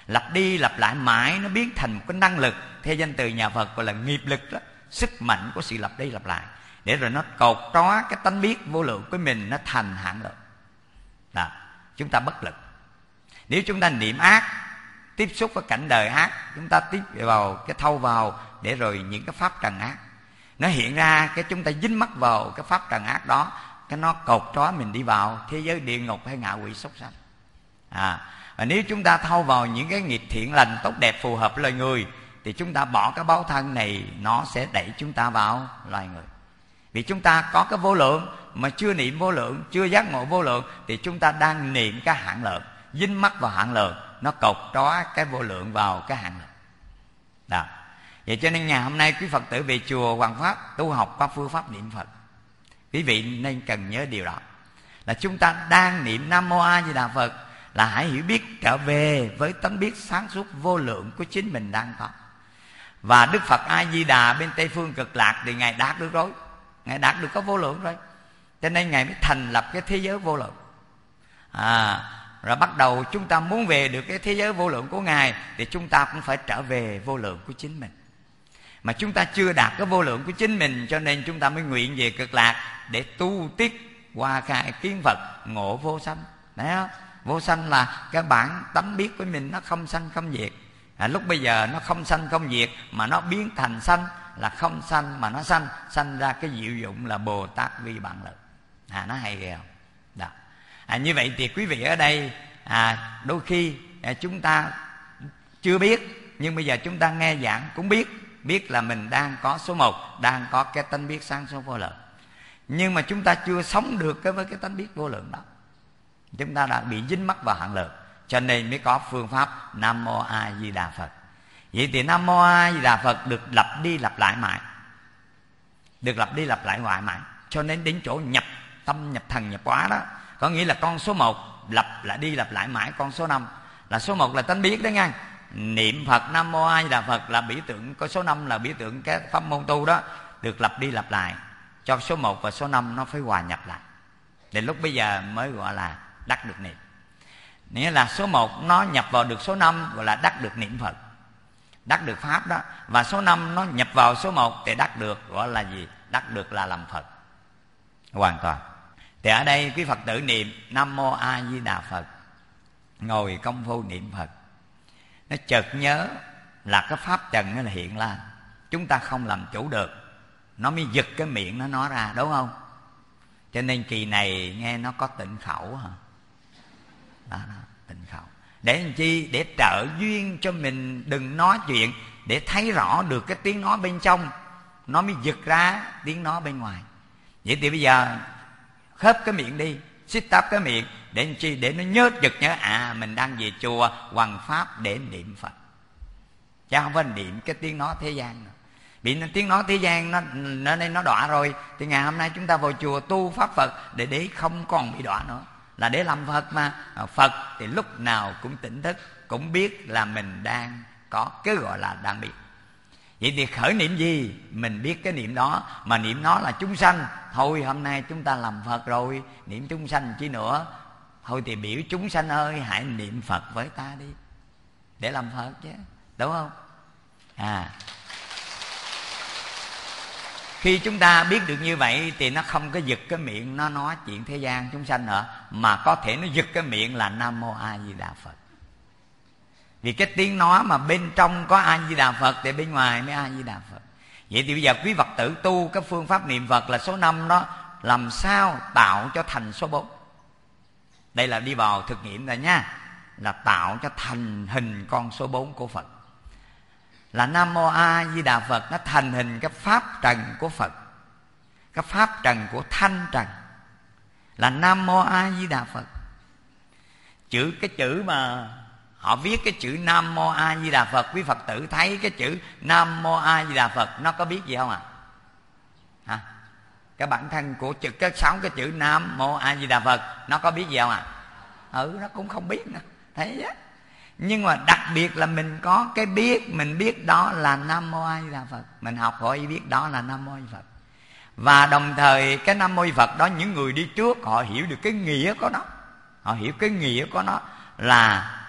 Speaker 2: lặp đi lặp lại mãi nó biến thành một cái năng lực. Theo danh từ nhà Phật gọi là nghiệp lực đó, sức mạnh của sự lặp đi lặp lại, để rồi nó cột trói cái tánh biết vô lượng của mình, nó thành hạn lượng. Đó, chúng ta bất lực. Nếu chúng ta niệm ác, tiếp xúc với cảnh đời ác, chúng ta tiếp vào cái thâu vào, để rồi những cái pháp trần ác nó hiện ra, cái chúng ta dính mắc vào cái pháp trần ác đó, cái nó cột trói mình đi vào thế giới địa ngục hay ngạ quỷ súc sanh. À, và nếu chúng ta thâu vào những cái nghiệp thiện lành tốt đẹp phù hợp với loài người, thì chúng ta bỏ cái báo thân này, nó sẽ đẩy chúng ta vào loài người. Vì chúng ta có cái vô lượng mà chưa niệm vô lượng, chưa giác ngộ vô lượng, thì chúng ta đang niệm cái hạn lượng, dính mắc vào hạn lượng, nó cột trói cái vô lượng vào cái hạn lượng. Đó. Vậy cho nên ngày hôm nay quý Phật tử về chùa Hoàng Pháp tu học qua phương pháp niệm Phật, quý vị nên cần nhớ điều đó, là chúng ta đang niệm Nam Mô A Di Đà Phật, là hãy hiểu biết trở về với tánh biết sáng suốt vô lượng của chính mình đang có. Và Đức Phật A Di Đà bên Tây Phương Cực Lạc thì Ngài đạt được rồi, Ngài đạt được có vô lượng rồi, cho nên Ngài mới thành lập cái thế giới vô lượng. À, rồi bắt đầu chúng ta muốn về được cái thế giới vô lượng của Ngài, thì chúng ta cũng phải trở về vô lượng của chính mình. Mà chúng ta chưa đạt cái vô lượng của chính mình, cho nên chúng ta mới nguyện về Cực Lạc để tu tiết qua khai kiến Phật, ngộ vô sanh. Đấy không? Vô sanh là cái bản tánh biết của mình nó không sanh không diệt. À, lúc bây giờ nó không sanh không diệt, mà nó biến thành sanh, là không sanh mà nó sanh, sanh ra cái diệu dụng là Bồ Tát Vi Bản Lực. À, nó hay ghê không? Đó. À, như vậy thì quý vị ở đây, à, đôi khi à, chúng ta chưa biết, nhưng bây giờ chúng ta nghe giảng cũng biết, biết là mình đang có số một, đang có cái tánh biết sáng suốt vô lượng. Nhưng mà chúng ta chưa sống được cái với cái tánh biết vô lượng đó, chúng ta đã bị dính mắc vào hạn lượng, cho nên mới có phương pháp Nam Mô A Di Đà Phật. Vậy thì Nam Mô A Di Đà Phật được lặp đi lặp lại mãi, được lặp đi lặp lại hoài mãi, cho nên đến chỗ nhập tâm, nhập thần, nhập hóa đó, có nghĩa là con số một lặp lại đi lặp lại mãi con số năm. Là số một là tánh biết đó nha. Niệm Phật Nam Mô A Di Đà Phật là biểu tượng, có số năm là biểu tượng cái pháp môn tu đó, được lặp đi lặp lại cho số một và số năm nó phải hòa nhập lại, để lúc bây giờ mới gọi là đắc được niệm. Nghĩa là số một nó nhập vào được số năm, gọi là đắc được niệm Phật, đắc được pháp đó. Và số năm nó nhập vào số một thì đắc được, gọi là gì? Đắc được là làm Phật hoàn toàn. Thì ở đây quý Phật tử niệm Nam Mô A Di Đà Phật, ngồi công phu niệm Phật, nó chợt nhớ là cái pháp trần nó là hiện lên, chúng ta không làm chủ được, nó mới giật cái miệng nó nói ra, đúng không? Cho nên kỳ này nghe nó có tịnh khẩu hả? Đó, đó, tịnh khẩu. Để làm chi? Để trợ duyên cho mình đừng nói chuyện, để thấy rõ được cái tiếng nói bên trong, nó mới giật ra tiếng nói bên ngoài. Vậy thì bây giờ khớp cái miệng đi, xích táp cái miệng, để làm chi? Để nó nhớ giật nhớ, à mình đang về chùa Hoàng Pháp để niệm Phật, chứ không phải niệm cái tiếng nói thế gian nữa. Bị tiếng nói thế gian nó nó nên nó đọa rồi, thì ngày hôm nay chúng ta vào chùa tu pháp Phật để để không còn bị đọa nữa, là để làm Phật mà. Phật thì lúc nào cũng tỉnh thức, cũng biết là mình đang có cái gọi là đang biết. Vậy thì khởi niệm gì mình biết cái niệm đó, mà niệm nó là chúng sanh. Thôi hôm nay chúng ta làm Phật rồi, niệm chúng sanh chi nữa. Thôi thì biểu chúng sanh ơi hãy niệm Phật với ta đi, để làm Phật chứ, đúng không? À, khi chúng ta biết được như vậy thì nó không có giật cái miệng nó nói chuyện thế gian chúng sanh nữa, mà có thể nó giật cái miệng là Nam Mô A Di Đà Phật. Vì cái tiếng nói mà bên trong có A Di Đà Phật thì bên ngoài mới A Di Đà Phật. Vậy thì bây giờ quý Phật tử tu cái phương pháp niệm Phật là số năm đó, làm sao tạo cho thành số bốn. Đây là đi vào thực nghiệm rồi nha, là tạo cho thành hình con số bốn của Phật. Là Nam Mô A Di Đà Phật nó thành hình cái pháp trần của Phật, cái pháp trần của thanh trần, là Nam Mô A Di Đà Phật. Chữ cái chữ mà họ viết cái chữ Nam Mô A Di Đà Phật, quý Phật tử thấy cái chữ Nam Mô A Di Đà Phật nó có biết gì không ạ? À? Hả? Cái bản thân của chữ, cái sáu cái chữ Nam Mô A Di Đà Phật nó có biết gì không ạ? À? Ừ, nó cũng không biết nữa, thấy á. Nhưng mà đặc biệt là mình có cái biết, mình biết đó là Nam Mô A Di Đà Phật, mình học hỏi biết đó là Nam Mô A Di Đà Phật. Và đồng thời cái Nam Mô A Di Phật đó, những người đi trước họ hiểu được cái nghĩa của nó, họ hiểu cái nghĩa của nó là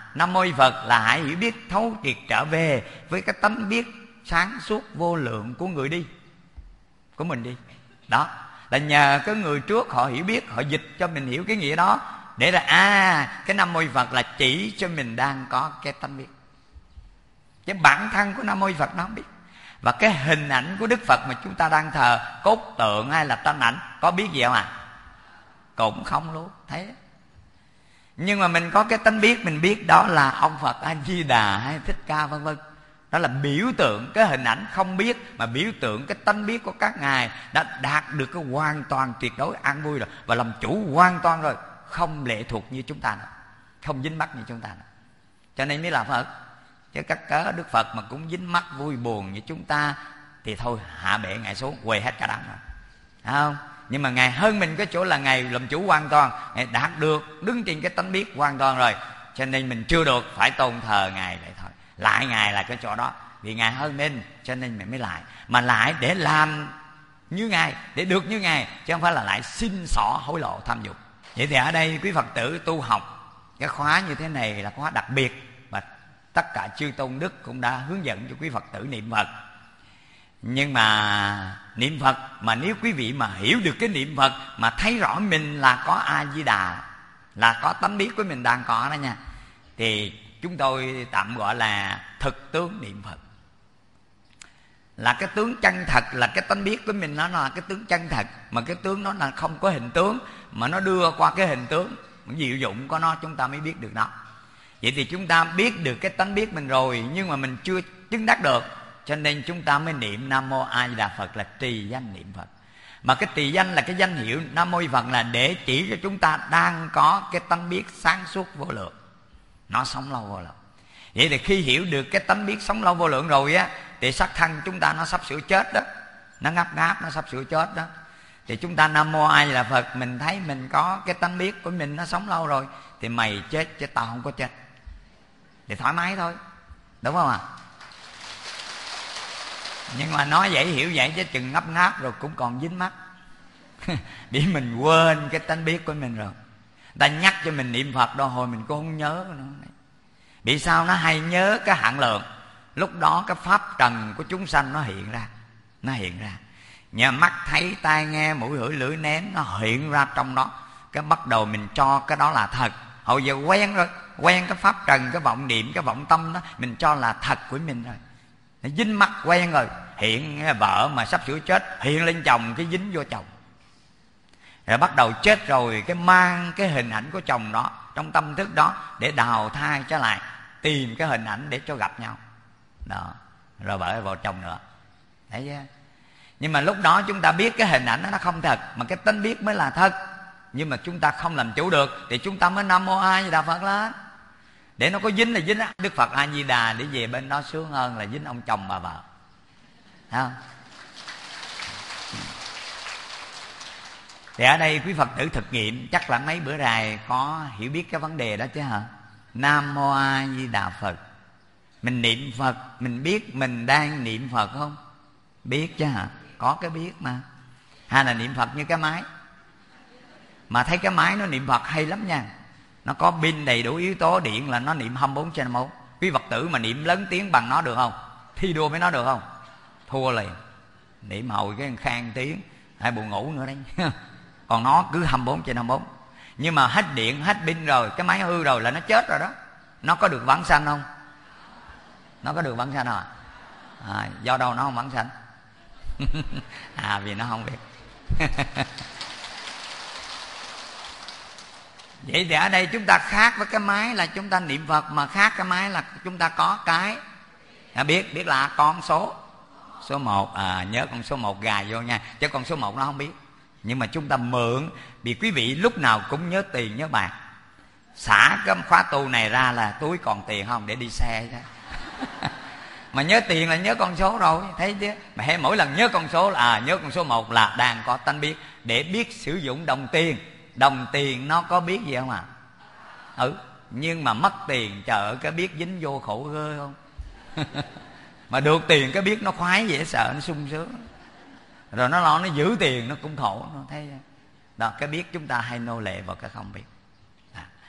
Speaker 2: Nam Mô Phật là hãy hiểu biết thấu triệt trở về với cái tánh biết sáng suốt vô lượng của người đi, của mình đi. Đó là nhờ cái người trước họ hiểu biết, họ dịch cho mình hiểu cái nghĩa đó, để là à cái Nam Mô Phật là chỉ cho mình đang có cái tánh biết, chứ bản thân của Nam Mô Phật nó không biết. Và cái hình ảnh của Đức Phật mà chúng ta đang thờ, cốt tượng hay là tranh ảnh, có biết gì không à? Cũng không luôn, thấy đó. Nhưng mà mình có cái tánh biết, mình biết đó là ông Phật A Di Đà hay Thích Ca vân vân. Đó là biểu tượng, cái hình ảnh không biết mà biểu tượng cái tánh biết của các ngài đã đạt được cái hoàn toàn tuyệt đối an vui rồi, và làm chủ hoàn toàn rồi, không lệ thuộc như chúng ta nữa, không dính mắc như chúng ta nữa. Cho nên mới là Phật. Chứ các cớ Đức Phật mà cũng dính mắc vui buồn như chúng ta thì thôi hạ bệ ngài xuống, quỳ hết cả đám rồi, phải không? Nhưng mà ngài hơn mình cái chỗ là ngài làm chủ hoàn toàn, ngài đạt được đứng trên cái tánh biết hoàn toàn rồi, cho nên mình chưa được, phải tôn thờ ngài vậy thôi. Lại ngài là cái chỗ đó, vì ngài hơn mình cho nên mình mới lại. Mà lại để làm như ngài, để được như ngài, chứ không phải là lại xin xỏ hối lộ tham dục. Vậy thì ở đây quý Phật tử tu học cái khóa như thế này là khóa đặc biệt, và tất cả chư tôn đức cũng đã hướng dẫn cho quý Phật tử niệm Phật. Nhưng mà niệm Phật mà nếu quý vị mà hiểu được cái niệm Phật mà thấy rõ mình là có A Di Đà, là có tánh biết của mình đang có đó nha, thì chúng tôi tạm gọi là thực tướng niệm Phật. Là cái tướng chân thật, là cái tánh biết của mình nó là cái tướng chân thật, mà cái tướng nó là không có hình tướng, mà nó đưa qua cái hình tướng, diệu dụng của nó chúng ta mới biết được nó. Vậy thì chúng ta biết được cái tánh biết mình rồi, nhưng mà mình chưa chứng đắc được, cho nên chúng ta mới niệm Nam Mô A Di Đà Phật là trì danh niệm Phật. Mà cái trì danh là cái danh hiệu Nam Mô Phật là để chỉ cho chúng ta đang có cái tánh biết sáng suốt vô lượng, nó sống lâu vô lượng. Vậy thì khi hiểu được cái tánh biết sống lâu vô lượng rồi á, thì sắc thân chúng ta nó sắp sửa chết đó, nó ngáp ngáp, nó sắp sửa chết đó. Thì chúng ta Nam Mô A Di Đà Phật, mình thấy mình có cái tánh biết của mình nó sống lâu rồi, thì mày chết chứ tao không có chết, thì thoải mái thôi, đúng không ạ? À? Nhưng mà nói vậy hiểu vậy, chứ chừng ngáp ngáp rồi cũng còn dính mắt để mình quên cái tánh biết của mình rồi. Ta nhắc cho mình niệm Phật đâu hồi mình cũng không nhớ nữa. Vì sao nó hay nhớ cái hạn lượng? Lúc đó cái pháp trần của chúng sanh nó hiện ra, nó hiện ra. Nhà mắt thấy, tai nghe, mũi hửi, lưỡi nếm, nó hiện ra trong đó. Cái bắt đầu mình cho cái đó là thật. Hồi giờ quen rồi, quen cái pháp trần, cái vọng niệm, cái vọng tâm đó, mình cho là thật của mình rồi. Nó dính mắt quen rồi. Hiện vợ mà sắp sửa chết, hiện lên chồng, cái dính vô chồng. Rồi bắt đầu chết rồi, cái mang cái hình ảnh của chồng đó trong tâm thức đó để đào thai trở lại, tìm cái hình ảnh để cho gặp nhau đó, rồi vợ vào chồng nữa. Thấy chưa? Nhưng mà lúc đó chúng ta biết cái hình ảnh đó nó không thật, mà cái tánh biết mới là thật. Nhưng mà chúng ta không làm chủ được, thì chúng ta mới Nam Mô A Di Đà Phật lên. Để nó có dính là dính Đức Phật A Di Đà, để về bên đó sướng hơn là dính ông chồng bà vợ. Thấy không? Thì ở đây quý Phật tử thực nghiệm, chắc là mấy bữa rày có hiểu biết cái vấn đề đó chứ hả? Nam Mô A Di Đà Phật, mình niệm Phật, mình biết mình đang niệm Phật không? Biết chứ hả? Có cái biết mà. Hay là niệm Phật như cái máy, mà thấy cái máy nó niệm Phật hay lắm nha, nó có pin đầy đủ yếu tố điện là nó niệm hai mươi bốn trên hai mươi bốn. Quý Phật tử mà niệm lớn tiếng bằng nó được không? Thi đua với nó được không? Thua liền. Niệm hồi cái khang tiếng hay buồn ngủ nữa đấy còn nó cứ hai mươi bốn trên hai mươi bốn. Nhưng mà hết điện, hết pin rồi, cái máy hư rồi là nó chết rồi đó. Nó có được vãng sanh không? Nó có được vãng sanh không? À, do đâu nó không vãng sanh? À, vì nó không biết. Vậy thì ở đây chúng ta khác với cái máy là chúng ta niệm Phật, mà khác cái máy là chúng ta có cái à, biết, biết là con số số một. À, nhớ con số một gài vô nha, chứ con số một nó không biết. Nhưng mà chúng ta mượn, vì quý vị lúc nào cũng nhớ tiền nhớ bạc. Xả cái khóa tu này ra là túi còn tiền không để đi xe chứ. Mà nhớ tiền là nhớ con số rồi, thấy chứ. Mà hay mỗi lần nhớ con số là à, nhớ con số một là đang có tánh biết, để biết sử dụng đồng tiền. Đồng tiền nó có biết gì không à? Ừ, nhưng mà mất tiền trời ơi, cái biết dính vô khổ ghê không? Mà được tiền cái biết nó khoái dễ sợ, nó sung sướng. Rồi nó lo nó giữ tiền nó cũng khổ, nó thấy đó. Cái biết chúng ta hay nô lệ vào cái không biết à.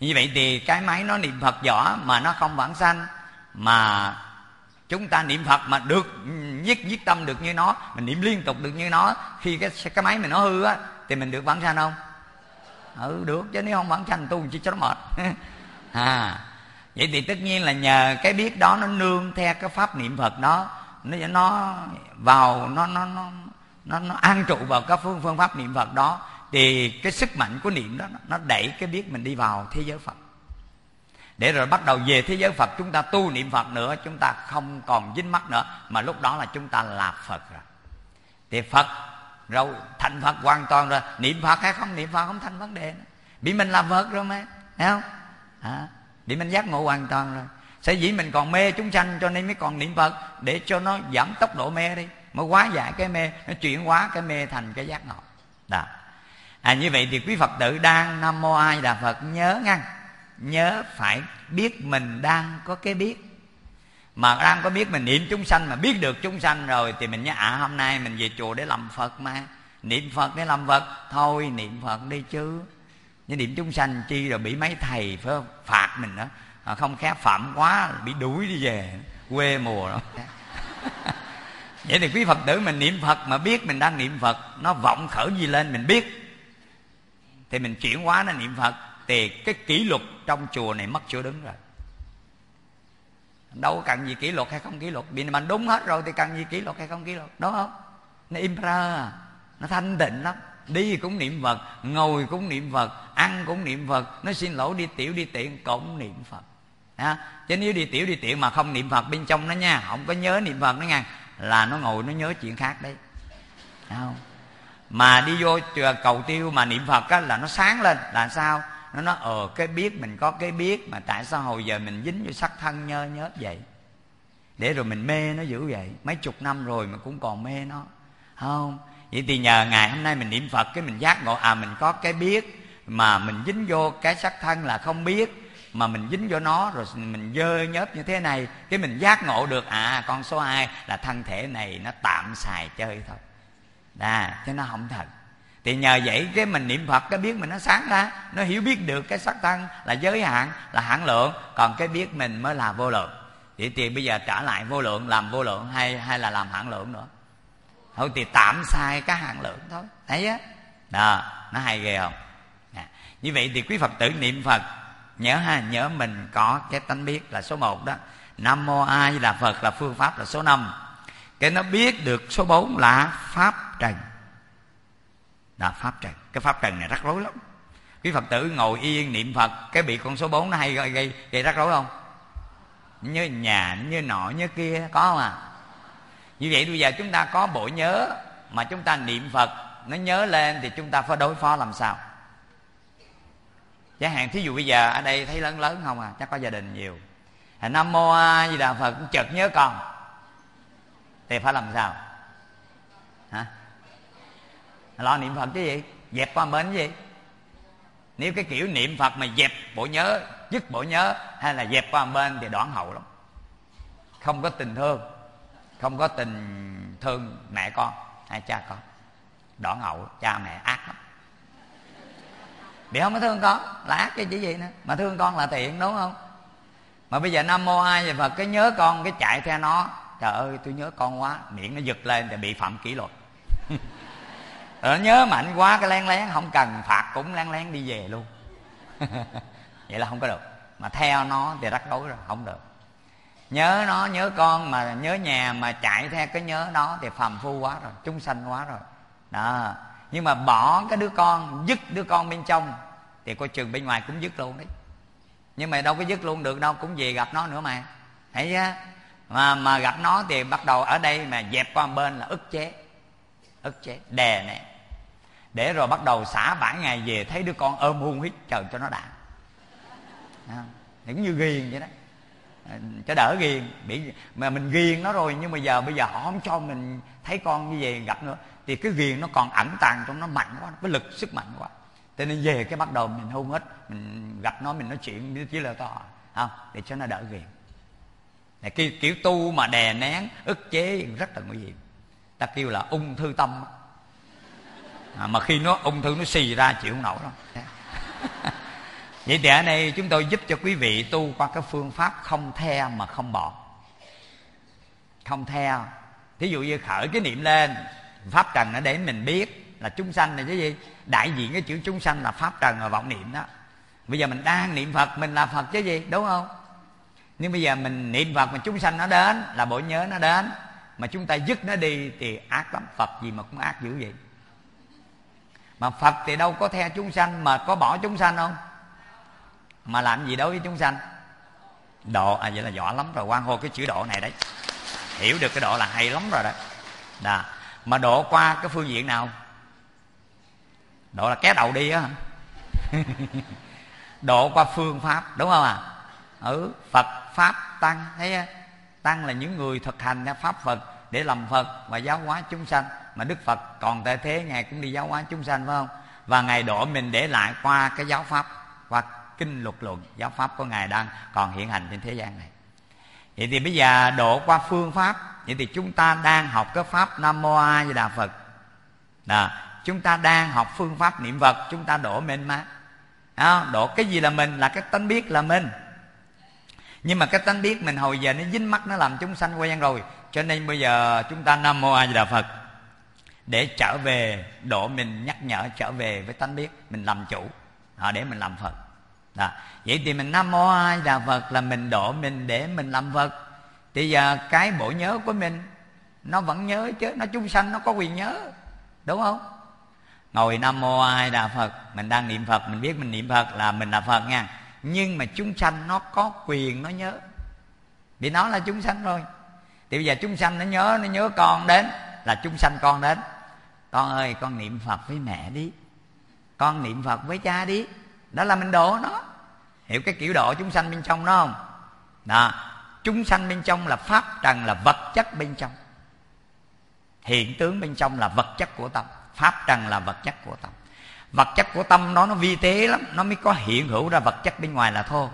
Speaker 2: Như vậy thì cái máy nó niệm Phật giỏi mà nó không vãng sanh, mà chúng ta niệm Phật mà được nhất nhất tâm được như nó, mình niệm liên tục được như nó, khi cái cái máy mình nó hư á thì mình được vãng sanh không? Ừ, được, chứ nếu không vãng sanh tu chỉ cho nó mệt. À, vậy thì tất nhiên là nhờ cái biết đó nó nương theo cái pháp niệm Phật đó, nó nó vào nó nó nó nó nó an trụ vào các phương phương pháp niệm Phật đó, thì cái sức mạnh của niệm đó nó đẩy cái biết mình đi vào thế giới Phật, để rồi bắt đầu về thế giới Phật chúng ta tu niệm Phật nữa, chúng ta không còn dính mắc nữa, mà lúc đó là chúng ta là Phật rồi. Thì Phật rồi thành Phật hoàn toàn rồi. Niệm Phật hay không niệm Phật không thành vấn đề nữa, bị mình là Phật rồi mà, thấy không? À, bị mình giác ngộ hoàn toàn rồi. Sở dĩ mình còn mê chúng sanh cho nên mới còn niệm Phật, để cho nó giảm tốc độ mê đi, mới hóa giải cái mê, nó chuyển hóa cái mê thành cái giác ngộ đó. À, như vậy thì quý Phật tử đang Nam Mô A Di Đà Phật nhớ ngăn, nhớ phải biết mình đang có cái biết, mà đang có biết mình niệm chúng sanh, mà biết được chúng sanh rồi thì mình nhớ à hôm nay mình về chùa để làm Phật mà, niệm Phật để làm Phật, thôi niệm Phật đi chứ, nhưng niệm chúng sanh chi rồi bị mấy thầy phải phạt mình đó, à, không khéo phạm quá bị đuổi đi về quê mùa đó. Vậy thì quý Phật tử mình niệm Phật mà biết mình đang niệm Phật, nó vọng khởi gì lên mình biết, thì mình chuyển hóa nó niệm Phật, thì cái kỷ luật trong chùa này mất chỗ đứng rồi. Đâu cần gì kỷ luật hay không kỷ luật, vì mình đúng hết rồi thì cần gì kỷ luật hay không kỷ luật, đúng không? Nó im ra, nó thanh tịnh lắm, đi cũng niệm Phật, ngồi cũng niệm Phật, ăn cũng niệm Phật, nó xin lỗi đi tiểu đi tiện cũng niệm Phật. À, chứ nếu đi tiểu đi tiện mà không niệm Phật bên trong nó nha, không có nhớ niệm Phật nó nha, là nó ngồi nó nhớ chuyện khác đấy, thấy không? Mà đi vô cầu tiêu mà niệm Phật á, là nó sáng lên là sao? Nó nói ờ cái biết mình có cái biết, mà tại sao hồi giờ mình dính vô sắc thân nhơ nhớp vậy, để rồi mình mê nó dữ vậy, mấy chục năm rồi mà cũng còn mê nó, không? Vậy thì nhờ ngày hôm nay mình niệm Phật, cái mình giác ngộ à mình có cái biết, mà mình dính vô cái sắc thân là không biết, mà mình dính vô nó rồi mình dơ nhớp như thế này, cái mình giác ngộ được à con số hai là thân thể này nó tạm xài chơi thôi, à, chứ nó không thật. Thì nhờ vậy cái mình niệm Phật, cái biết mình nó sáng ra, nó hiểu biết được cái sắc thân là giới hạn, là hạn lượng, còn cái biết mình mới là vô lượng. Vậy thì bây giờ trả lại vô lượng, làm vô lượng hay hay là làm hạn lượng nữa? Thôi thì tạm sai cái hạn lượng thôi, thấy á, đó, nó hay ghê không? À, như vậy thì quý Phật tử niệm Phật nhớ ha, nhớ mình có cái tánh biết là số một đó. Nam Mô A Di Đà Phật là phương pháp là số năm. Cái nó biết được số bốn là pháp trần. Đó, pháp trần. Cái pháp trần này rắc rối lắm. Quý Phật tử ngồi yên niệm Phật, cái bị con số bốn nó hay gây, gây, gây rắc rối không? Như nhà, như nọ, như kia, có không à? Như vậy bây giờ chúng ta có bộ nhớ, mà chúng ta niệm Phật nó nhớ lên thì chúng ta phải đối phó làm sao? Chẳng hạn thí dụ bây giờ ở đây thấy lớn lớn không à, chắc có gia đình nhiều. Nam Mô A Di Đà Phật chợt nhớ con, thì phải làm sao? Hả? Lo niệm Phật chứ gì? Dẹp qua bên gì? Nếu cái kiểu niệm Phật mà dẹp bộ nhớ, dứt bộ nhớ, hay là dẹp qua bên thì đoạn hậu lắm. Không có tình thương, không có tình thương mẹ con hay cha con, đoạn hậu, cha mẹ ác lắm. Vì không có thương con là ác chứ chỉ gì nữa, mà thương con là thiện, đúng không? Mà bây giờ Nam Mô A Di Đà Phật cái nhớ con, cái chạy theo nó, trời ơi tôi nhớ con quá, miệng nó giật lên thì bị phạm kỷ luật. Rồi nó nhớ mạnh quá cái lén lén, không cần phạt cũng lén lén đi về luôn. Vậy là không có được. Mà theo nó thì rắc rối rồi, không được. Nhớ nó, nhớ con mà nhớ nhà mà chạy theo cái nhớ đó thì phàm phu quá rồi, chúng sanh quá rồi đó. Nhưng mà bỏ cái đứa con, dứt đứa con bên trong thì coi chừng bên ngoài cũng dứt luôn đấy. Nhưng mà đâu có dứt luôn được đâu, cũng về gặp nó nữa mà, thấy chứ? Mà, mà gặp nó thì bắt đầu ở đây mà dẹp qua một bên là ức chế, ức chế, đè nè, để rồi bắt đầu xả bảy ngày về thấy đứa con ôm hôn hít trời cho nó đã, thì cũng như ghiền vậy đó, cho đỡ ghiền. Bị mà mình ghiền nó rồi, nhưng mà giờ bây giờ họ không cho mình thấy con như vậy gặp nữa, thì cái ghiền nó còn ẩn tàng trong nó mạnh quá, cái lực sức mạnh quá, cho nên về cái bắt đầu mình hôn hết, mình gặp nó mình nói chuyện chỉ là to không, để cho nó đỡ ghiền. Này, kiểu, kiểu tu mà đè nén ức chế rất là nguy hiểm, ta kêu là ung thư tâm. À, mà khi nó ung thư nó xì ra chịu không nổi đâu. Vậy thì ở đây chúng tôi giúp cho quý vị tu qua cái phương pháp không the mà không bỏ. Không the. Thí dụ như khởi cái niệm lên, pháp trần nó để mình biết là chúng sanh là cái gì. Đại diện cái chữ chúng sanh là pháp trần và vọng niệm đó. Bây giờ mình đang niệm Phật, mình là Phật chứ gì, đúng không? Nhưng bây giờ mình niệm Phật mà chúng sanh nó đến, là bộ nhớ nó đến, mà chúng ta dứt nó đi thì ác lắm. Phật gì mà cũng ác dữ vậy. Mà Phật thì đâu có theo chúng sanh, mà có bỏ chúng sanh không? Mà làm gì đối với chúng sanh? Độ. À vậy là giỏi lắm rồi, hoan hô cái chữ độ này đấy. Hiểu được cái độ là hay lắm rồi đó. Đó. Mà độ qua cái phương diện nào? Độ là ké đầu đi á. Độ qua phương pháp, đúng không à? Ừ, Phật, Pháp, Tăng. Thấy không? Tăng là những người thực hành pháp Phật để làm Phật và giáo hóa chúng sanh. Mà Đức Phật còn tại thế, Ngài cũng đi giáo hóa chúng sanh, phải không? Và Ngài độ mình để lại qua cái giáo pháp, qua kinh luật luận. Giáo pháp của Ngài đang còn hiện hành trên thế gian này. Vậy thì bây giờ độ qua phương pháp. Vậy thì chúng ta đang học cái pháp Nam Mô A Di Đà Phật. Đó. Chúng ta đang học phương pháp niệm Phật. Chúng ta độ mình mà. Đó. Độ cái gì là mình? Là cái tánh biết là mình. Nhưng mà cái tánh biết mình hồi giờ nó dính mắc, nó làm chúng sanh quen rồi. Cho nên bây giờ chúng ta Nam Mô A Di Đà Phật để trở về, độ mình, nhắc nhở trở về với tánh biết. Mình làm chủ à, để mình làm Phật. Đó. Vậy thì mình Nam Mô A Di Đà Phật là mình độ mình để mình làm Phật. Thì giờ cái bộ nhớ của mình nó vẫn nhớ chứ, nó chúng sanh nó có quyền nhớ, đúng không? Ngồi Nam Mô A Di Đà Phật, mình đang niệm Phật, mình biết mình niệm Phật là mình là Phật nha. Nhưng mà chúng sanh nó có quyền nó nhớ, vì nó là chúng sanh rồi. Thì bây giờ chúng sanh nó nhớ, nó nhớ con đến, là chúng sanh con đến. Con ơi, con niệm Phật với mẹ đi, con niệm Phật với cha đi. Đó là mình độ nó. Hiểu cái kiểu độ chúng sanh bên trong đó không? Đó. Chúng sanh bên trong là pháp trần, là vật chất bên trong. Hiện tướng bên trong là vật chất của tâm. Pháp trần là vật chất của tâm. Vật chất của tâm đó nó vi tế lắm, nó mới có hiện hữu ra vật chất bên ngoài là thôi.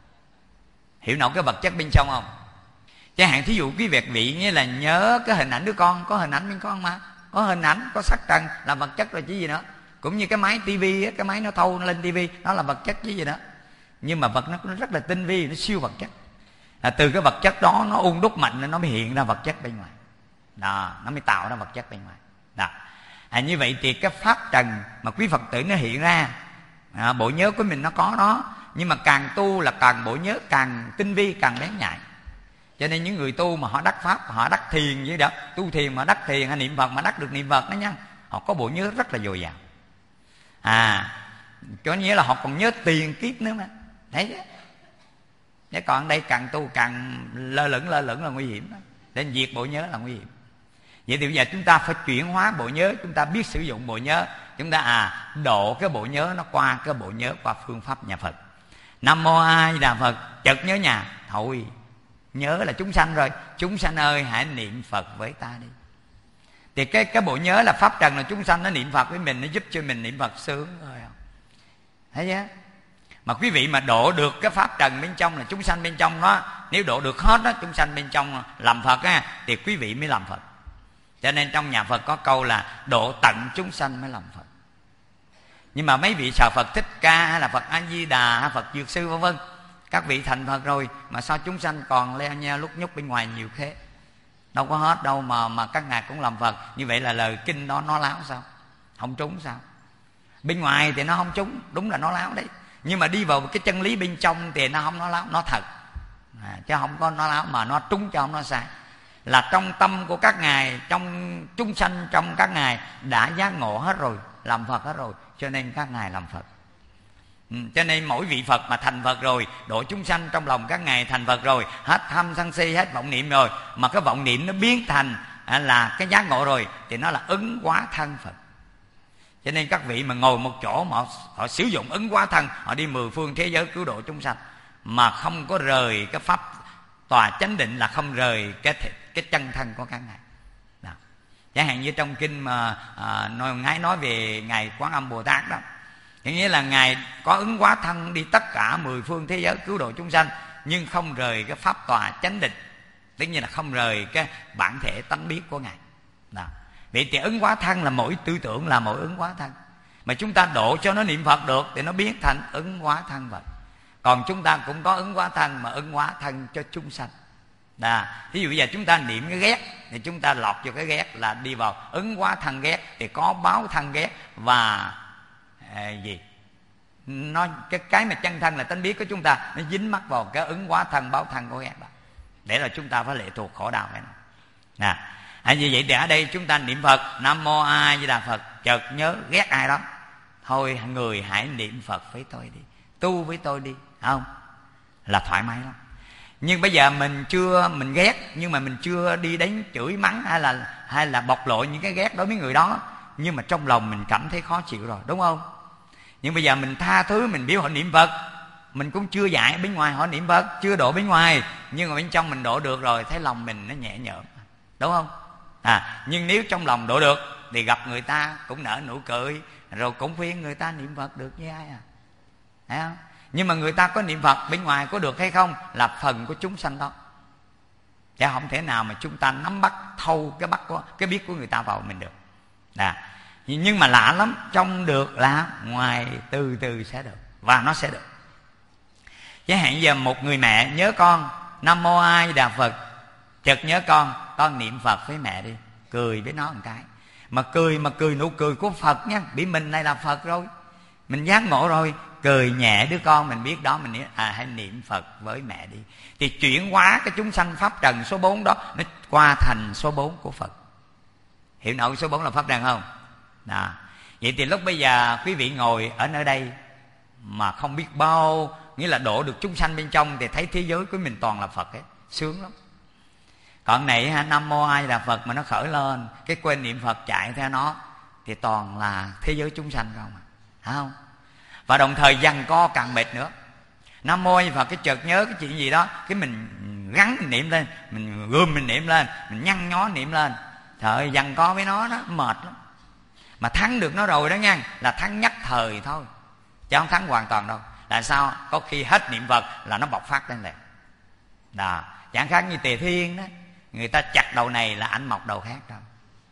Speaker 2: Hiểu nổi cái vật chất bên trong không? Chẳng hạn thí dụ quý vị vị như là nhớ cái hình ảnh đứa con, có hình ảnh bên con mà, có hình ảnh, có sắc trần là vật chất rồi chứ gì nữa. Cũng như cái máy tivi, cái máy nó thâu nó lên tivi, nó là vật chất chứ gì nữa. Nhưng mà vật nó rất là tinh vi, nó siêu vật chất. À, từ cái vật chất đó nó ung đúc mạnh, nó mới hiện ra vật chất bên ngoài. Đó, nó mới tạo ra vật chất bên ngoài. Đó. À, như vậy thì cái pháp trần mà quý Phật tử nó hiện ra, à, bộ nhớ của mình nó có đó. Nhưng mà càng tu là càng bộ nhớ càng tinh vi, càng bén nhạy. Cho nên những người tu mà họ đắc pháp, họ đắc thiền vậy đó, tu thiền mà đắc thiền hay niệm Phật mà đắc được niệm Phật đó nha, họ có bộ nhớ rất là dồi dào. À, có nghĩa là họ còn nhớ tiền kiếp nữa mà. Thấy chứ? Thế còn đây càng tu càng lơ lửng lơ lửng là nguy hiểm đó. Nên diệt bộ nhớ là nguy hiểm. Vậy thì bây giờ chúng ta phải chuyển hóa bộ nhớ. Chúng ta biết sử dụng bộ nhớ. Chúng ta à độ cái bộ nhớ nó qua cái bộ nhớ, qua phương pháp nhà Phật. Nam Mô A Di Đà Phật, chợt nhớ nhà, thôi nhớ là chúng sanh rồi. Chúng sanh ơi, hãy niệm Phật với ta đi. Thì cái cái bộ nhớ là pháp trần, là chúng sanh nó niệm Phật với mình, nó giúp cho mình niệm Phật sướng rồi. Thấy chưa? Mà quý vị mà độ được cái pháp trần bên trong là chúng sanh bên trong đó, nếu độ được hết đó, chúng sanh bên trong làm Phật á, thì quý vị mới làm Phật. Cho nên trong nhà Phật có câu là độ tận chúng sanh mới làm Phật. Nhưng mà mấy vị sờ Phật Thích Ca hay là Phật A Di Đà hay Phật Dược Sư vân vân, các vị thành Phật rồi mà sao chúng sanh còn leo nheo lúc nhúc bên ngoài nhiều thế? Đâu có hết đâu mà mà các ngài cũng làm Phật. Như vậy là lời kinh đó nó láo sao? Không trúng sao? Bên ngoài thì nó không trúng, đúng là nó láo đấy. Nhưng mà đi vào cái chân lý bên trong thì nó không nó láo, nó thật. À, chứ không có nó láo mà nó trúng cho không nó sai. Là trong tâm của các ngài, trong chúng sanh trong các ngài đã giác ngộ hết rồi, làm Phật hết rồi, cho nên các ngài làm Phật. Ừ, cho nên mỗi vị Phật mà thành Phật rồi, độ chúng sanh trong lòng các ngài thành Phật rồi, hết tham sân si, hết vọng niệm rồi, mà cái vọng niệm nó biến thành à, là cái giác ngộ rồi, thì nó là ứng hóa thân Phật. Cho nên các vị mà ngồi một chỗ mà họ, họ sử dụng ứng hóa thân, họ đi mười phương thế giới cứu độ chúng sanh mà không có rời cái pháp tòa chánh định, là không rời cái cái chân thân của các ngài. Đó. Chẳng hạn như trong kinh mà à, nói, ngài nói về ngài Quán Âm Bồ Tát đó, nghĩa là ngài có ứng hóa thân đi tất cả mười phương thế giới cứu độ chúng sanh, nhưng không rời cái pháp tòa chánh định, tất nhiên là không rời cái bản thể tánh biết của ngài. Đó. Vậy thì ứng hóa thân là mỗi tư tưởng là mỗi ứng hóa thân. mà chúng ta độ cho nó niệm Phật được thì nó biến thành ứng hóa thân Phật. Còn chúng ta cũng có ứng hóa thân mà ứng hóa thân cho chúng sanh. Đà, ví dụ bây giờ chúng ta niệm cái ghét thì chúng ta lọt vô cái ghét là đi vào ứng hóa thân ghét, thì có báo thân ghét và à, gì nó cái cái mà chân thân là tánh biết của chúng ta nó dính mắc vào cái ứng hóa thân báo thân của ghét đó, để là chúng ta phải lệ thuộc khổ đau cái này. Nè, à, như vậy thì ở đây chúng ta niệm Phật Nam Mô A Di Đà Phật, chợt nhớ ghét ai đó, thôi người hãy niệm Phật với tôi đi, tu với tôi đi, không là thoải mái lắm. Nhưng bây giờ mình chưa mình ghét, nhưng mà mình chưa đi đến chửi mắng hay là hay là bộc lộ những cái ghét đối với người đó, nhưng mà trong lòng mình cảm thấy khó chịu rồi, đúng không? Nhưng bây giờ mình tha thứ, mình biểu họ niệm Phật, mình cũng chưa dạy bên ngoài họ niệm Phật, chưa độ bên ngoài, nhưng mà bên trong mình độ được rồi, thấy lòng mình nó nhẹ nhõm, đúng không? À, nhưng nếu trong lòng độ được thì gặp người ta cũng nở nụ cười, rồi cũng khuyên người ta niệm Phật được với ai à, thấy không? Nhưng mà người ta có niệm Phật bên ngoài có được hay không là phần của chúng sanh đó, chứ không thể nào mà chúng ta nắm bắt thâu cái bắt của cái biết của người ta vào mình được. À, nhưng mà lạ lắm, trong được là ngoài từ từ sẽ được, và nó sẽ được. Chẳng hạn giờ một người mẹ nhớ con Nam Mô A Di Đà Phật, chợt nhớ con, con niệm Phật với mẹ đi, cười với nó một cái, mà cười mà cười nụ cười của Phật nha, bị mình này là Phật rồi, mình giác ngộ rồi, cười nhẹ đứa con mình biết đó, mình nghĩ à hãy niệm Phật với mẹ đi, thì chuyển hóa cái chúng sanh pháp trần số bốn đó nó qua thành số bốn của Phật. Hiểu nổi số bốn là pháp trần không? Đó. Vậy thì lúc bây giờ quý vị ngồi ở nơi đây mà không biết bao, nghĩa là độ được chúng sanh bên trong, thì thấy thế giới của mình toàn là Phật ấy, sướng lắm. Còn này ha, Nam Mô A Di Đà Phật mà nó khởi lên, cái quên niệm Phật chạy theo nó, thì toàn là thế giới chúng sanh không à, phải không? Và đồng thời giằng co càng mệt nữa. Nam Mô A Di Đà Phật, cái chợt nhớ cái chuyện gì đó, cái mình gắn mình niệm lên, mình gươm mình niệm lên, mình nhăn nhó niệm lên, trời ơi giằng co với nó đó mệt lắm. Mà thắng được nó rồi đó nha, là thắng nhất thời thôi, chứ không thắng hoàn toàn đâu. Là sao? Có khi hết niệm Phật là nó bộc phát lên liền. Đó, chẳng khác như Tề Thiên đó, người ta chặt đầu này là anh mọc đầu khác đâu.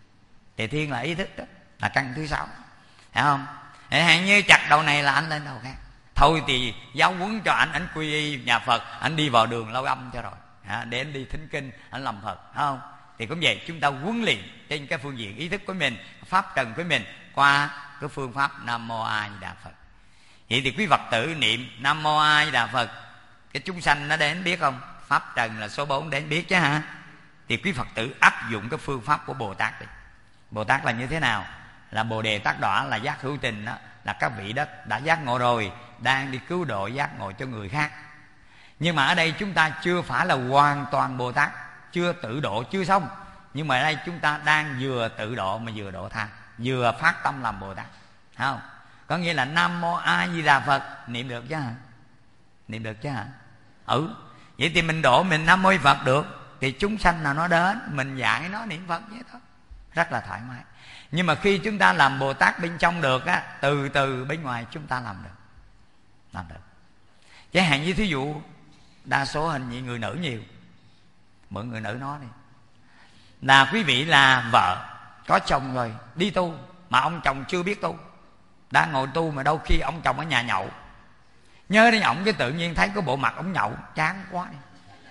Speaker 2: Tề Thiên là ý thức đó, là căn thứ sáu, hiểu không? Hạn như chặt đầu này là anh lên đầu khác. Thôi thì giáo huấn cho anh, anh quy y nhà Phật, anh đi vào đường lâu âm cho rồi, để anh đi thính kinh, anh làm Phật, hiểu không? Thì cũng vậy, chúng ta huấn luyện trên cái phương diện ý thức của mình, pháp trần của mình, qua cái phương pháp Nam Mô A Di Đà Phật. Vậy thì quý Phật tử niệm Nam Mô A Di Đà Phật, cái chúng sanh nó đến biết không? Pháp trần là số bốn đến biết chứ hả? Thì quý Phật tử áp dụng cái phương pháp của Bồ Tát đi. Bồ Tát là như thế nào? Là Bồ Đề Tát Đọa, là giác hữu tình đó, là các vị đó đã giác ngộ rồi, đang đi cứu độ giác ngộ cho người khác. Nhưng mà ở đây chúng ta chưa phải là hoàn toàn Bồ Tát, chưa tự độ chưa xong, nhưng mà ở đây chúng ta đang vừa tự độ mà vừa độ tha, vừa phát tâm làm Bồ Tát, thấy không? Có nghĩa là Nam Mô A Di Đà Phật niệm được chứ hả? Niệm được chứ hả? Ừ. Vậy thì mình độ mình Nam Mô Phật được, thì chúng sanh nào nó đến mình dạy nó niệm Phật vậy thôi, rất là thoải mái. Nhưng mà khi chúng ta làm Bồ Tát bên trong được á, từ từ bên ngoài chúng ta làm được, làm được. Chẳng hạn như thí dụ đa số hình như người nữ nhiều, mượn người nữ nói đi, là quý vị là vợ có chồng rồi đi tu, mà ông chồng chưa biết tu, đang ngồi tu mà đôi khi ông chồng ở nhà nhậu, nhớ đến ổng cái tự nhiên thấy cái bộ mặt ổng nhậu chán quá đi,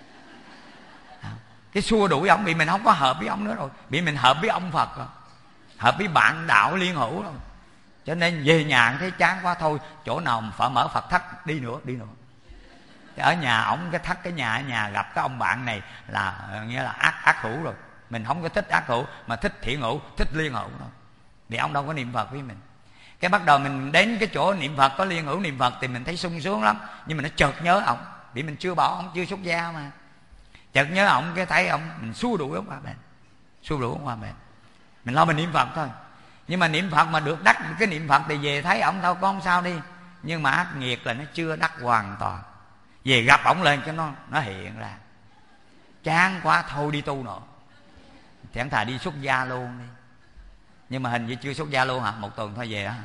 Speaker 2: cái xua đuổi ổng, bị mình không có hợp với ổng nữa rồi, bị mình hợp với ông Phật rồi, hợp với bạn đạo liên hữu rồi, cho nên về nhà thấy chán quá, thôi chỗ nào phải mở Phật thất đi nữa, đi nữa. Ở nhà ổng cái thất cái nhà ở nhà gặp cái ông bạn này là nghĩa là ác ác hữu rồi, mình không có thích ác hữu mà thích thiện hữu, thích liên hữu thôi, vì ông đâu có niệm Phật với mình. Cái bắt đầu mình đến cái chỗ niệm Phật có liên hữu niệm Phật thì mình thấy sung sướng lắm, nhưng mà nó chợt nhớ ổng, vì mình chưa bỏ ổng, chưa xuất gia mà, chợt nhớ ổng cái thấy ổng, mình xua đuổi ổng qua bên, xua đuổi ổng qua bên, mình lo mình niệm Phật thôi. Nhưng mà niệm Phật mà được đắc cái niệm Phật thì về thấy ổng thôi, con sao đi, nhưng mà ác nghiệt là nó chưa đắc hoàn toàn, về gặp ổng lên cho nó nó hiện ra chán quá, thôi đi tu nữa, thì anh thà đi xuất gia luôn đi. Nhưng mà hình như chưa xuất gia luôn hả? Một tuần thôi về đó.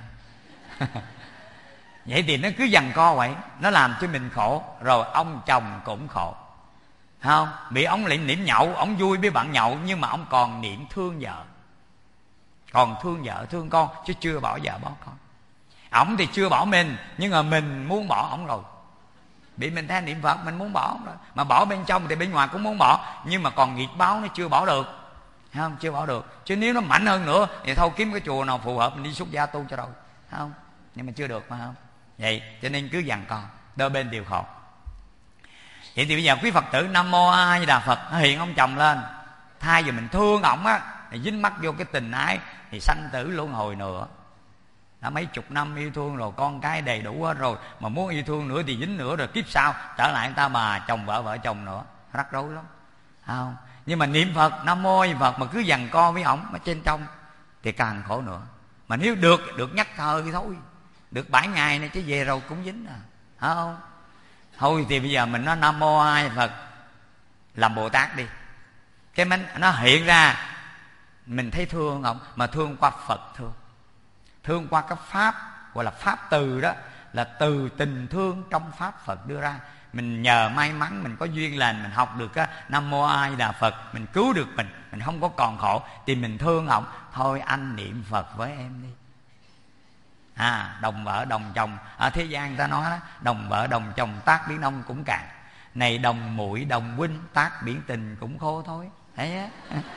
Speaker 2: Vậy thì nó cứ giằng co vậy, nó làm cho mình khổ, rồi ông chồng cũng khổ, không? Bị ông lại niệm nhậu, ông vui với bạn nhậu, nhưng mà ông còn niệm thương vợ, còn thương vợ thương con, chứ chưa bỏ vợ bỏ con. Ổng thì chưa bỏ mình, nhưng mà mình muốn bỏ ổng rồi. Bị mình theo niệm Phật mình muốn bỏ ổng rồi. Mà bỏ bên trong thì bên ngoài cũng muốn bỏ, nhưng mà còn nghiệp báo nó chưa bỏ được, thấy không? Chưa bỏ được. Chứ nếu nó mạnh hơn nữa thì thôi kiếm cái chùa nào phù hợp mình đi xuất gia tu cho rồi, thấy không? Nhưng mà chưa được mà, không? Vậy cho nên cứ giằng co, đôi bên đều khổ. Vậy thì bây giờ quý Phật tử Nam Mô A Di Đà Phật hiện ông chồng lên, thay vì mình thương ổng á, thì dính mắc vô cái tình ái thì sanh tử luân hồi nữa. Đã mấy chục năm yêu thương rồi, con cái đầy đủ hết rồi, mà muốn yêu thương nữa thì dính nữa, rồi kiếp sau trở lại người ta bà chồng vợ vợ chồng nữa, rắc rối lắm, không? Nhưng mà niệm Phật Nam Mô A Di Đà Phật mà cứ giằng co với ổng ở trên trong thì càng khổ nữa. Mà nếu được được nhắc thời thì thôi, được bảy ngày này chứ về rồi cũng dính à, không? Thôi thì bây giờ mình nói Nam Mô A Di Đà Phật làm Bồ Tát đi, cái mình nó hiện ra mình thấy thương ông, mà thương qua Phật thương, thương qua cái pháp gọi là pháp từ đó, là từ tình thương trong pháp Phật đưa ra. Mình nhờ may mắn mình có duyên lành, mình học được á Nam Mô A Di Đà Phật, mình cứu được mình, mình không có còn khổ thì mình thương ông. Thôi anh niệm Phật với em đi. À, đồng vợ đồng chồng ở thế gian ta nói đó, đồng vợ đồng chồng tác biển đông cũng cạn, này đồng muội đồng huynh tác biển tình cũng khô thôi, thấy á.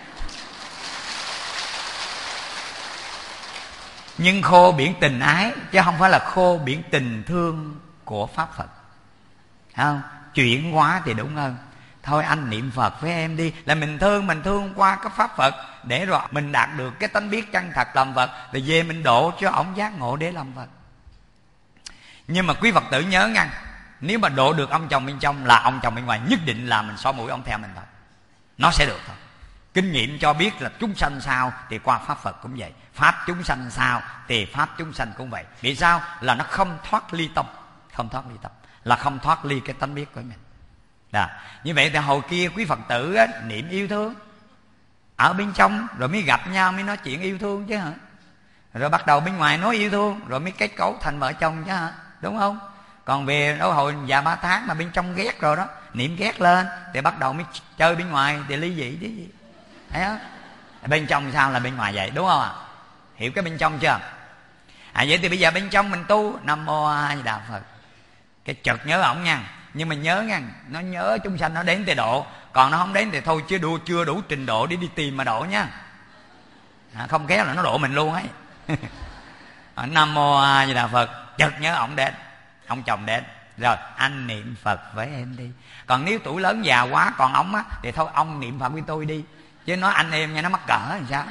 Speaker 2: Nhưng khô biển tình ái, chứ không phải là khô biển tình thương của pháp Phật, không? Chuyển hóa thì đúng hơn. Thôi anh niệm Phật với em đi, là mình thương, mình thương qua cái pháp Phật, để rồi mình đạt được cái tánh biết chân thật làm Phật, rồi về mình độ cho ổng giác ngộ để làm Phật. Nhưng mà quý Phật tử nhớ nha, nếu mà độ được ông chồng bên trong là ông chồng bên ngoài nhất định là mình xỏ mũi ông theo mình thôi, nó sẽ được thôi. Kinh nghiệm cho biết là chúng sanh sao thì qua pháp Phật cũng vậy, pháp chúng sanh sao thì pháp chúng sanh cũng vậy. Vì sao? Là nó không thoát ly tâm, không thoát ly tâm là không thoát ly cái tánh biết của mình. Đó. Như vậy thì hồi kia quý Phật tử á, niệm yêu thương ở bên trong rồi mới gặp nhau mới nói chuyện yêu thương chứ hả? Rồi bắt đầu bên ngoài nói yêu thương rồi mới kết cấu thành vợ chồng chứ hả? Đúng không? Còn về đâu hồi vài ba tháng mà bên trong ghét rồi đó, niệm ghét lên thì bắt đầu mới chơi bên ngoài thì ly dị chứ gì. Thấy không? Bên trong sao là bên ngoài vậy, đúng không ạ? Hiểu cái bên trong chưa? À vậy thì bây giờ bên trong mình tu Nam Mô A Di Đà Phật, cái chợt nhớ ổng nha. Nhưng mà nhớ nha, nó nhớ chúng sanh nó đến thì độ, còn nó không đến thì thôi chưa đủ, chưa đủ trình độ để đi tìm mà độ nha. À, không khéo là nó độ mình luôn ấy. Nam Mô A Di Đà Phật, chợt nhớ ổng đến, ông chồng đến, rồi anh niệm Phật với em đi. Còn nếu tuổi lớn già quá còn ổng á thì thôi ông niệm Phật với tôi đi, chứ nói anh em nha nó mắc cỡ làm sao.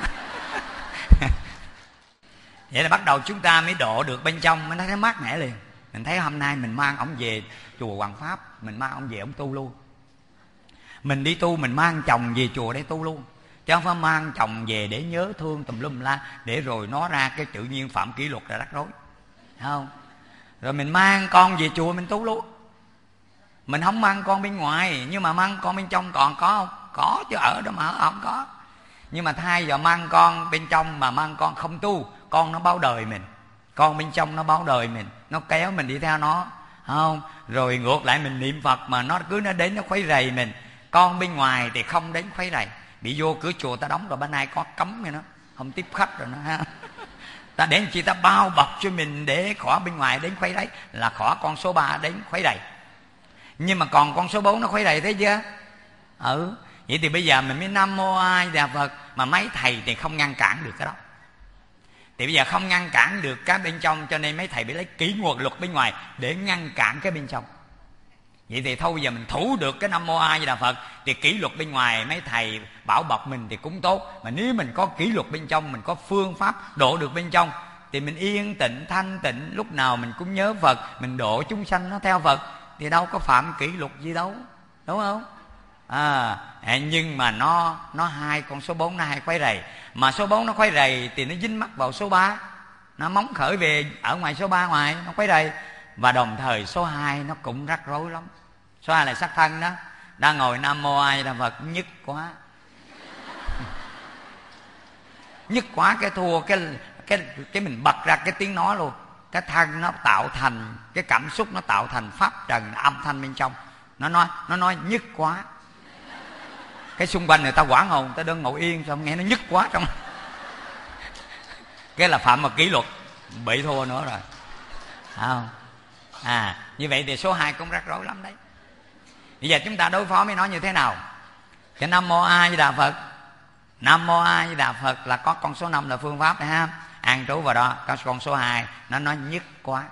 Speaker 2: Vậy là bắt đầu chúng ta mới độ được bên trong, mới thấy mát mẻ liền. Mình thấy hôm nay mình mang ổng về chùa Hoàng Pháp, mình mang ổng về ổng tu luôn. Mình đi tu mình mang chồng về chùa để tu luôn, chứ không phải mang chồng về để nhớ thương tùm lum la, để rồi nó ra cái tự nhiên phạm kỷ luật là rắc rối, thấy không? Rồi mình mang con về chùa mình tu luôn. Mình không mang con bên ngoài, nhưng mà mang con bên trong còn có không? Có chứ, ở đó mà ở không có. Nhưng mà thay giờ mang con bên trong mà mang con không tu, con nó báo đời mình, con bên trong nó báo đời mình, nó kéo mình đi theo nó, không? Rồi ngược lại mình niệm Phật mà nó cứ nó đến nó khuấy rầy mình. Con bên ngoài thì không đến khuấy rầy, bị vô cửa chùa ta đóng rồi bên này có cấm vậy nó không tiếp khách rồi nó ha. Ta đến chỉ ta bao bọc cho mình để khỏi bên ngoài đến khuấy rầy, là khỏi con số ba đến khuấy rầy. Nhưng mà còn con số bốn nó khuấy rầy, thấy chưa? Ừ. Vậy thì bây giờ mình mới Nam Mô A Di Đà Phật, mà mấy thầy thì không ngăn cản được cái đó. Thì bây giờ không ngăn cản được cái bên trong, cho nên mấy thầy bị lấy kỷ luật luật bên ngoài để ngăn cản cái bên trong. Vậy thì thôi giờ mình thủ được cái Nam Mô A Di Đà Phật thì kỷ luật bên ngoài mấy thầy bảo bọc mình thì cũng tốt. Mà nếu mình có kỷ luật bên trong, mình có phương pháp độ được bên trong, thì mình yên tịnh thanh tịnh, lúc nào mình cũng nhớ Phật, mình độ chúng sanh nó theo Phật, thì đâu có phạm kỷ luật gì đâu, đúng không? À, nhưng mà nó nó hai con số bốn nó hai khuấy rầy, mà số bốn nó khuấy rầy thì nó dính mắc vào số ba, nó móng khởi về ở ngoài số ba ngoài nó khuấy rầy. Và đồng thời số hai nó cũng rắc rối lắm. Số hai là sắc thân đó, đang ngồi Nam Mô A Di Đà Phật nhức quá. Nhức quá cái thua cái cái cái mình bật ra cái tiếng nói luôn. Cái thân nó tạo thành cái cảm xúc, nó tạo thành pháp trần âm thanh bên trong. Nó nói nó nói nhức quá. Cái xung quanh người ta quảng hồn, người ta đơn ngồi yên xong nghe nó nhức quá trong. Cái là phạm vào kỷ luật, bị thua nữa rồi. không? À, như vậy thì số hai cũng rắc rối lắm đấy. Bây giờ chúng ta đối phó với nó như thế nào? Cái Nam Mô A Di Đà Phật, Nam Mô A Di Đà Phật là có con số năm là phương pháp này ha. An trú vào đó. Có con số hai nó nói nhất quá.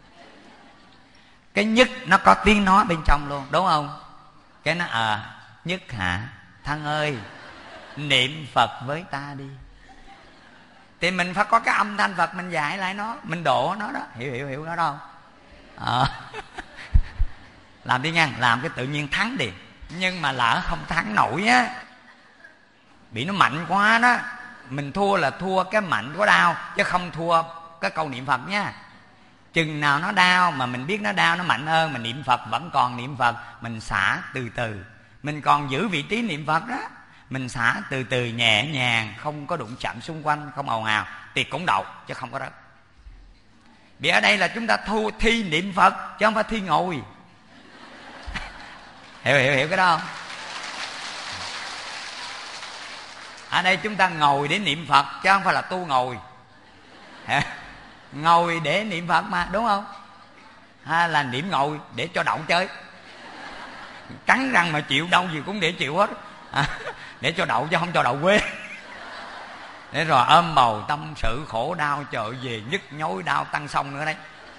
Speaker 2: Cái nhất nó có tiếng nói bên trong luôn, đúng không? Cái nó ờ à, nhất hả? Thân ơi, niệm Phật với ta đi. Thì mình phải có cái âm thanh Phật mình dạy lại nó, mình độ nó đó. Hiểu hiểu hiểu đó đâu? À. Làm đi nha, làm cái tự nhiên thắng đi. Nhưng mà lỡ không thắng nổi á, bị nó mạnh quá đó, mình thua là thua cái mạnh của đau, chứ không thua cái câu niệm Phật nha. Chừng nào nó đau mà mình biết nó đau, nó mạnh hơn, mình niệm Phật vẫn còn niệm Phật, mình xả từ từ, mình còn giữ vị trí niệm Phật đó, mình xả từ từ nhẹ nhàng, không có đụng chạm xung quanh, không ồn ào, thì cũng đậu chứ không có rớt. Vì ở đây là chúng ta thu thi niệm Phật chứ không phải thi ngồi. hiểu hiểu hiểu cái đó không? Ở đây chúng ta ngồi để niệm Phật chứ không phải là tu ngồi. Ngồi để niệm Phật mà, đúng không? Hay là niệm ngồi để cho đậu chơi, cắn răng mà chịu, đâu gì cũng để chịu hết. À, để cho đậu chứ không cho đậu quê. Để rồi ôm bầu tâm sự khổ đau, trời về nhức nhối đau tăng sông nữa đấy.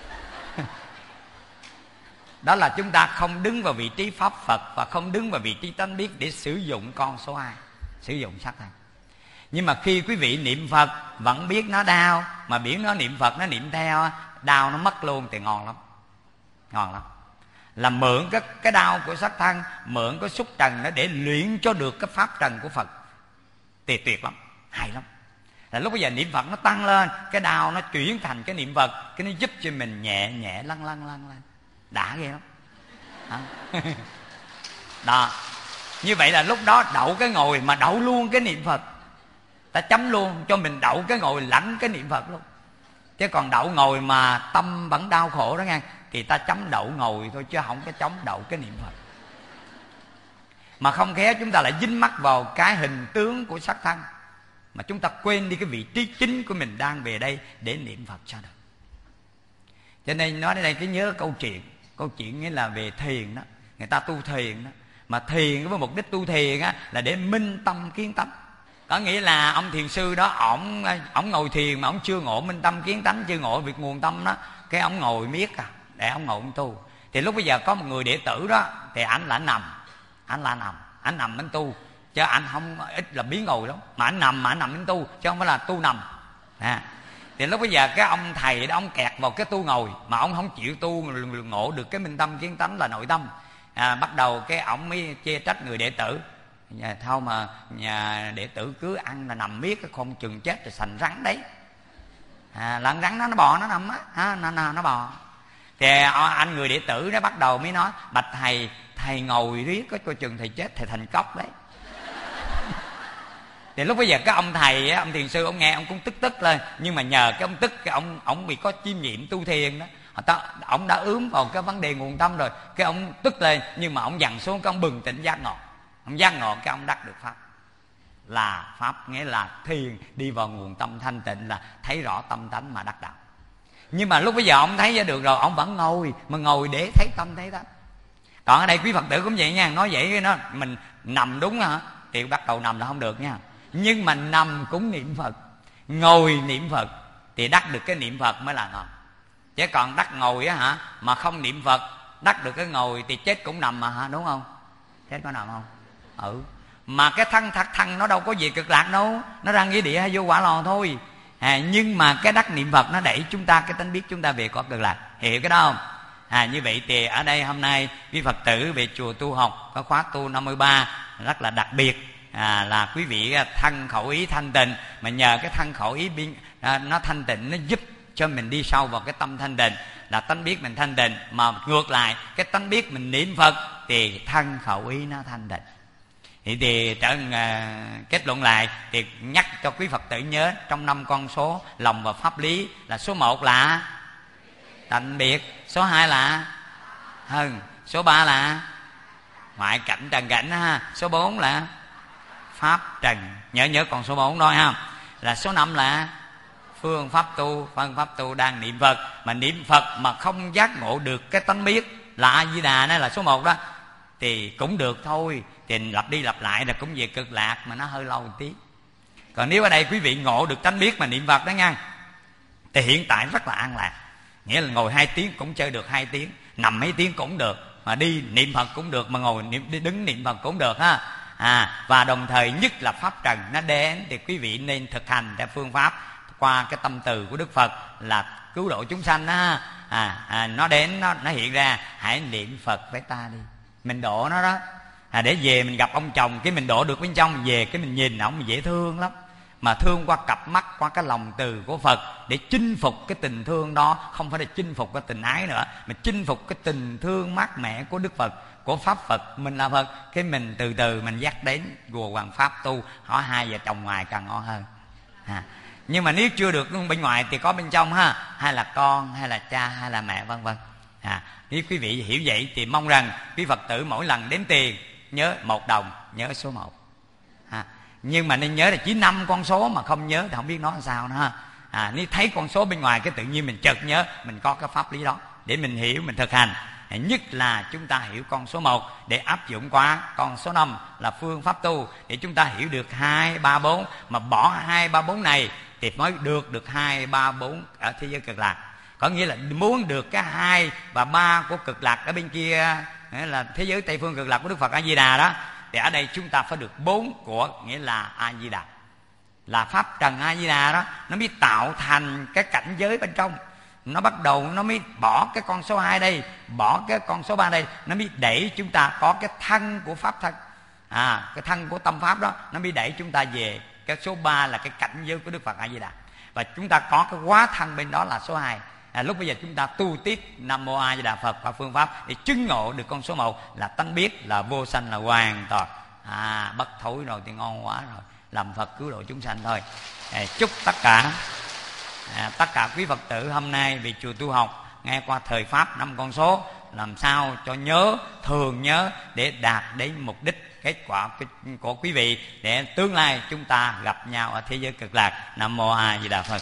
Speaker 2: Đó là chúng ta không đứng vào vị trí pháp Phật và không đứng vào vị trí tánh biết để sử dụng con số hai, sử dụng sắc thân. Nhưng mà khi quý vị niệm Phật vẫn biết nó đau, mà biết nó niệm Phật nó niệm theo, đau nó mất luôn thì ngon lắm. Ngon lắm. Là mượn cái, cái đau của sắc thân, mượn cái xúc trần đó để luyện cho được cái pháp trần của Phật. Thì tuyệt lắm, hay lắm. Là lúc bây giờ niệm Phật nó tăng lên, cái đau nó chuyển thành cái niệm Phật, cái nó giúp cho mình nhẹ nhẹ lăn lăn lăn lăn. Đã ghê lắm. Đó. Đó. Như vậy là lúc đó đậu cái ngồi mà đậu luôn cái niệm Phật. Ta chấm luôn cho mình đậu cái ngồi lãnh cái niệm Phật luôn. Chứ còn đậu ngồi mà tâm vẫn đau khổ đó nghe, thì ta chấm đậu ngồi thôi chứ không có chấm đậu cái niệm Phật. Mà không khéo chúng ta lại dính mắc vào cái hình tướng của sắc thân, mà chúng ta quên đi cái vị trí chính của mình đang về đây để niệm Phật cho được. Cho nên nói đến đây cái nhớ câu chuyện. Câu chuyện nghĩa là về thiền đó. Người ta tu thiền đó. Mà thiền với mục đích tu thiền á, là để minh tâm kiến tánh. Có nghĩa là ông thiền sư đó, ổng ổng ngồi thiền mà ổng chưa ngộ minh tâm kiến tánh, chưa ngộ việc nguồn tâm đó, cái ổng ngồi miết à, để ổng ngồi ổng tu. Thì lúc bây giờ có một người đệ tử đó, thì ảnh là ảnh nằm, ảnh là nằm, ảnh nằm ảnh tu, chứ ảnh không ít là biến ngồi lắm, mà ảnh nằm mà ảnh nằm ảnh tu, chứ không phải là tu nằm. À, thì lúc bây giờ cái ông thầy đó, ông kẹt vào cái tu ngồi, mà ông không chịu tu ngộ được cái minh tâm kiến tánh là nội tâm. À, bắt đầu cái ổng mới chê trách người đệ tử. Nhà thao mà nhà đệ tử cứ ăn là nằm miết, cái con chừng chết rồi sành rắn đấy. À, là rắn đó nó bò nó nằm á, à, nó, nó, nó bò. Thì anh người đệ tử đó bắt đầu mới nói: bạch thầy, thầy ngồi riết có coi chừng thầy chết, thầy thành cóc đấy. Thì lúc bây giờ cái ông thầy á, ông thiền sư, ông nghe ông cũng tức tức lên. Nhưng mà nhờ cái ông tức, cái ông ông bị có chiêm nghiệm tu thiền đó, ông đã ướm vào cái vấn đề nguồn tâm rồi, cái ông tức lên. Nhưng mà ông dằn xuống, cái ông bừng tỉnh giác ngộ. Ông giác ngộ cái ông đắc được pháp. Là pháp nghĩa là thiền, đi vào nguồn tâm thanh tịnh, là thấy rõ tâm tánh mà đắc đạo. Nhưng mà lúc bây giờ ông thấy ra được rồi, ông vẫn ngồi, mà ngồi để thấy tâm thấy tánh. Còn ở đây quý Phật tử cũng vậy nha. Nói vậy nó mình nằm đúng hả, thì bắt đầu nằm là không được nha. Nhưng mà nằm cũng niệm Phật, ngồi niệm Phật, thì đắc được cái niệm Phật mới là ngon. Chứ còn đắc ngồi á hả, mà không niệm Phật, đắc được cái ngồi thì chết cũng nằm mà hả, đúng không? Chết có nằm không? Ừ. Mà cái thân thật thân nó đâu có gì cực lạc đâu, nó ra nghĩa địa hay vô quả lò thôi. À, nhưng mà cái đắc niệm Phật nó đẩy chúng ta, cái tánh biết chúng ta về có cực lạc. Hiểu cái đó không? À, như vậy thì ở đây hôm nay quý Phật tử về chùa tu học có khóa tu năm mươi ba rất là đặc biệt. À, là quý vị thân khẩu ý thanh tịnh, mà nhờ cái thân khẩu ý biên, à, nó thanh tịnh, nó giúp cho mình đi sâu vào cái tâm thanh tịnh, là tánh biết mình thanh tịnh. Mà ngược lại, cái tánh biết mình niệm Phật thì thân khẩu ý nó thanh tịnh. Thì, thì trở à, kết luận lại thì nhắc cho quý Phật tử nhớ trong năm con số lòng và pháp lý là số một là tánh biệt, số hai là hơn, số ba là ngoại cảnh trần cảnh ha, số bốn là pháp trần. Nhớ nhớ còn số bốn đó ha. Là số năm là phương pháp tu, phương pháp tu đang niệm Phật, mà niệm Phật mà không giác ngộ được cái tánh biết là A Di Đà, nó là số một đó, thì cũng được thôi, thì lặp đi lặp lại là cũng về cực lạc, mà nó hơi lâu một tí. Còn nếu ở đây quý vị ngộ được tánh biết mà niệm Phật đó nha, thì hiện tại rất là an lạc. Nghĩa là ngồi hai tiếng cũng chơi được hai tiếng, nằm mấy tiếng cũng được, mà đi niệm Phật cũng được, mà ngồi niệm, đi đứng niệm Phật cũng được ha. À, và đồng thời nhất là pháp trần nó đến, thì quý vị nên thực hành theo phương pháp qua cái tâm từ của Đức Phật là cứu độ chúng sanh đó. À, à, nó đến, nó, nó hiện ra, hãy niệm Phật với ta đi, mình độ nó đó. À, để về mình gặp ông chồng, cái mình độ được bên trong, về cái mình nhìn ổng dễ thương lắm. Mà thương qua cặp mắt, qua cái lòng từ của Phật, để chinh phục cái tình thương đó. Không phải là chinh phục cái tình ái nữa, mà chinh phục cái tình thương mát mẻ của Đức Phật, của Pháp Phật. Mình là Phật, cái mình từ từ mình dắt đến gùa hoàng Pháp tu. Hỏi hai vợ chồng ngoài càng ngon hơn. À, nhưng mà nếu chưa được bên ngoài thì có bên trong ha, hay là con, hay là cha, hay là mẹ, vân vân. À, nếu quý vị hiểu vậy thì mong rằng quý Phật tử mỗi lần đếm tiền nhớ một đồng, nhớ số một. À, nhưng mà nên nhớ là chỉ năm con số, mà không nhớ thì không biết nói làm sao nữa ha. À, nếu thấy con số bên ngoài cái tự nhiên mình chợt nhớ, mình có cái pháp lý đó để mình hiểu, mình thực hành. À, nhất là chúng ta hiểu con số một để áp dụng qua con số năm là phương pháp tu, để chúng ta hiểu được hai ba bốn, mà bỏ hai ba bốn này thì mới được được hai ba bốn ở thế giới cực lạc. Có nghĩa là muốn được cái hai và ba của cực lạc ở bên kia, nghĩa là thế giới Tây phương cực lạc của Đức Phật A Di Đà đó, thì ở đây chúng ta phải được bốn của, nghĩa là A Di Đà, là pháp trần A Di Đà đó, nó mới tạo thành cái cảnh giới bên trong. Nó bắt đầu nó mới bỏ cái con số hai đây, bỏ cái con số ba đây, nó mới đẩy chúng ta có cái thân của pháp thân. À, cái thân của tâm pháp đó, nó mới đẩy chúng ta về cái số ba là cái cảnh giới của Đức Phật A Di Đà. Và chúng ta có cái hóa thân bên đó là số hai. À, lúc bây giờ chúng ta tu tiếp Nam Mô A Di Đà Phật và phương pháp để chứng ngộ được con số một là tánh biết, là vô sanh, là hoàn toàn. À, bất thối rồi thì ngon quá rồi, làm Phật cứu độ chúng sanh thôi. À, chúc tất cả à, tất cả quý Phật tử hôm nay vì chùa tu học nghe qua thời pháp năm con số, làm sao cho nhớ, thường nhớ để đạt đến mục đích kết quả của quý vị, để tương lai chúng ta gặp nhau ở thế giới cực lạc. Nam Mô A Di Đà Phật.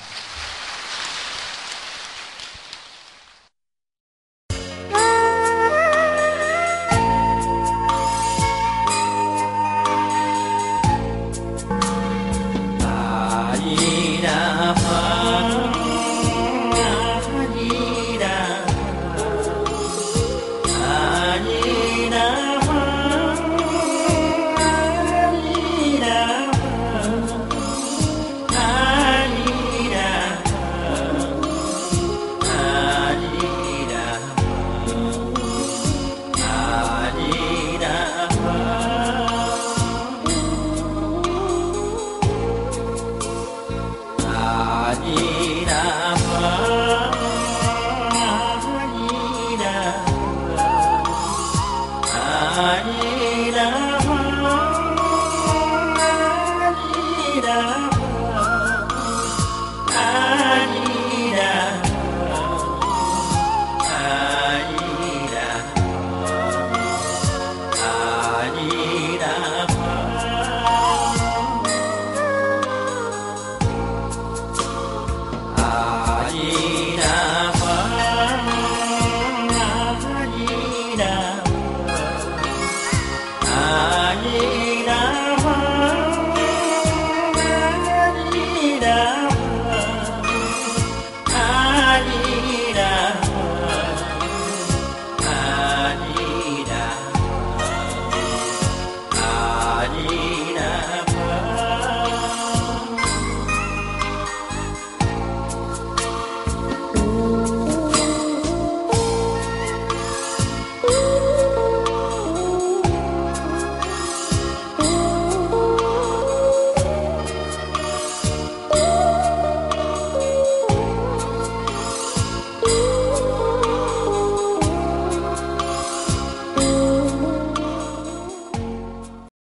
Speaker 3: A Di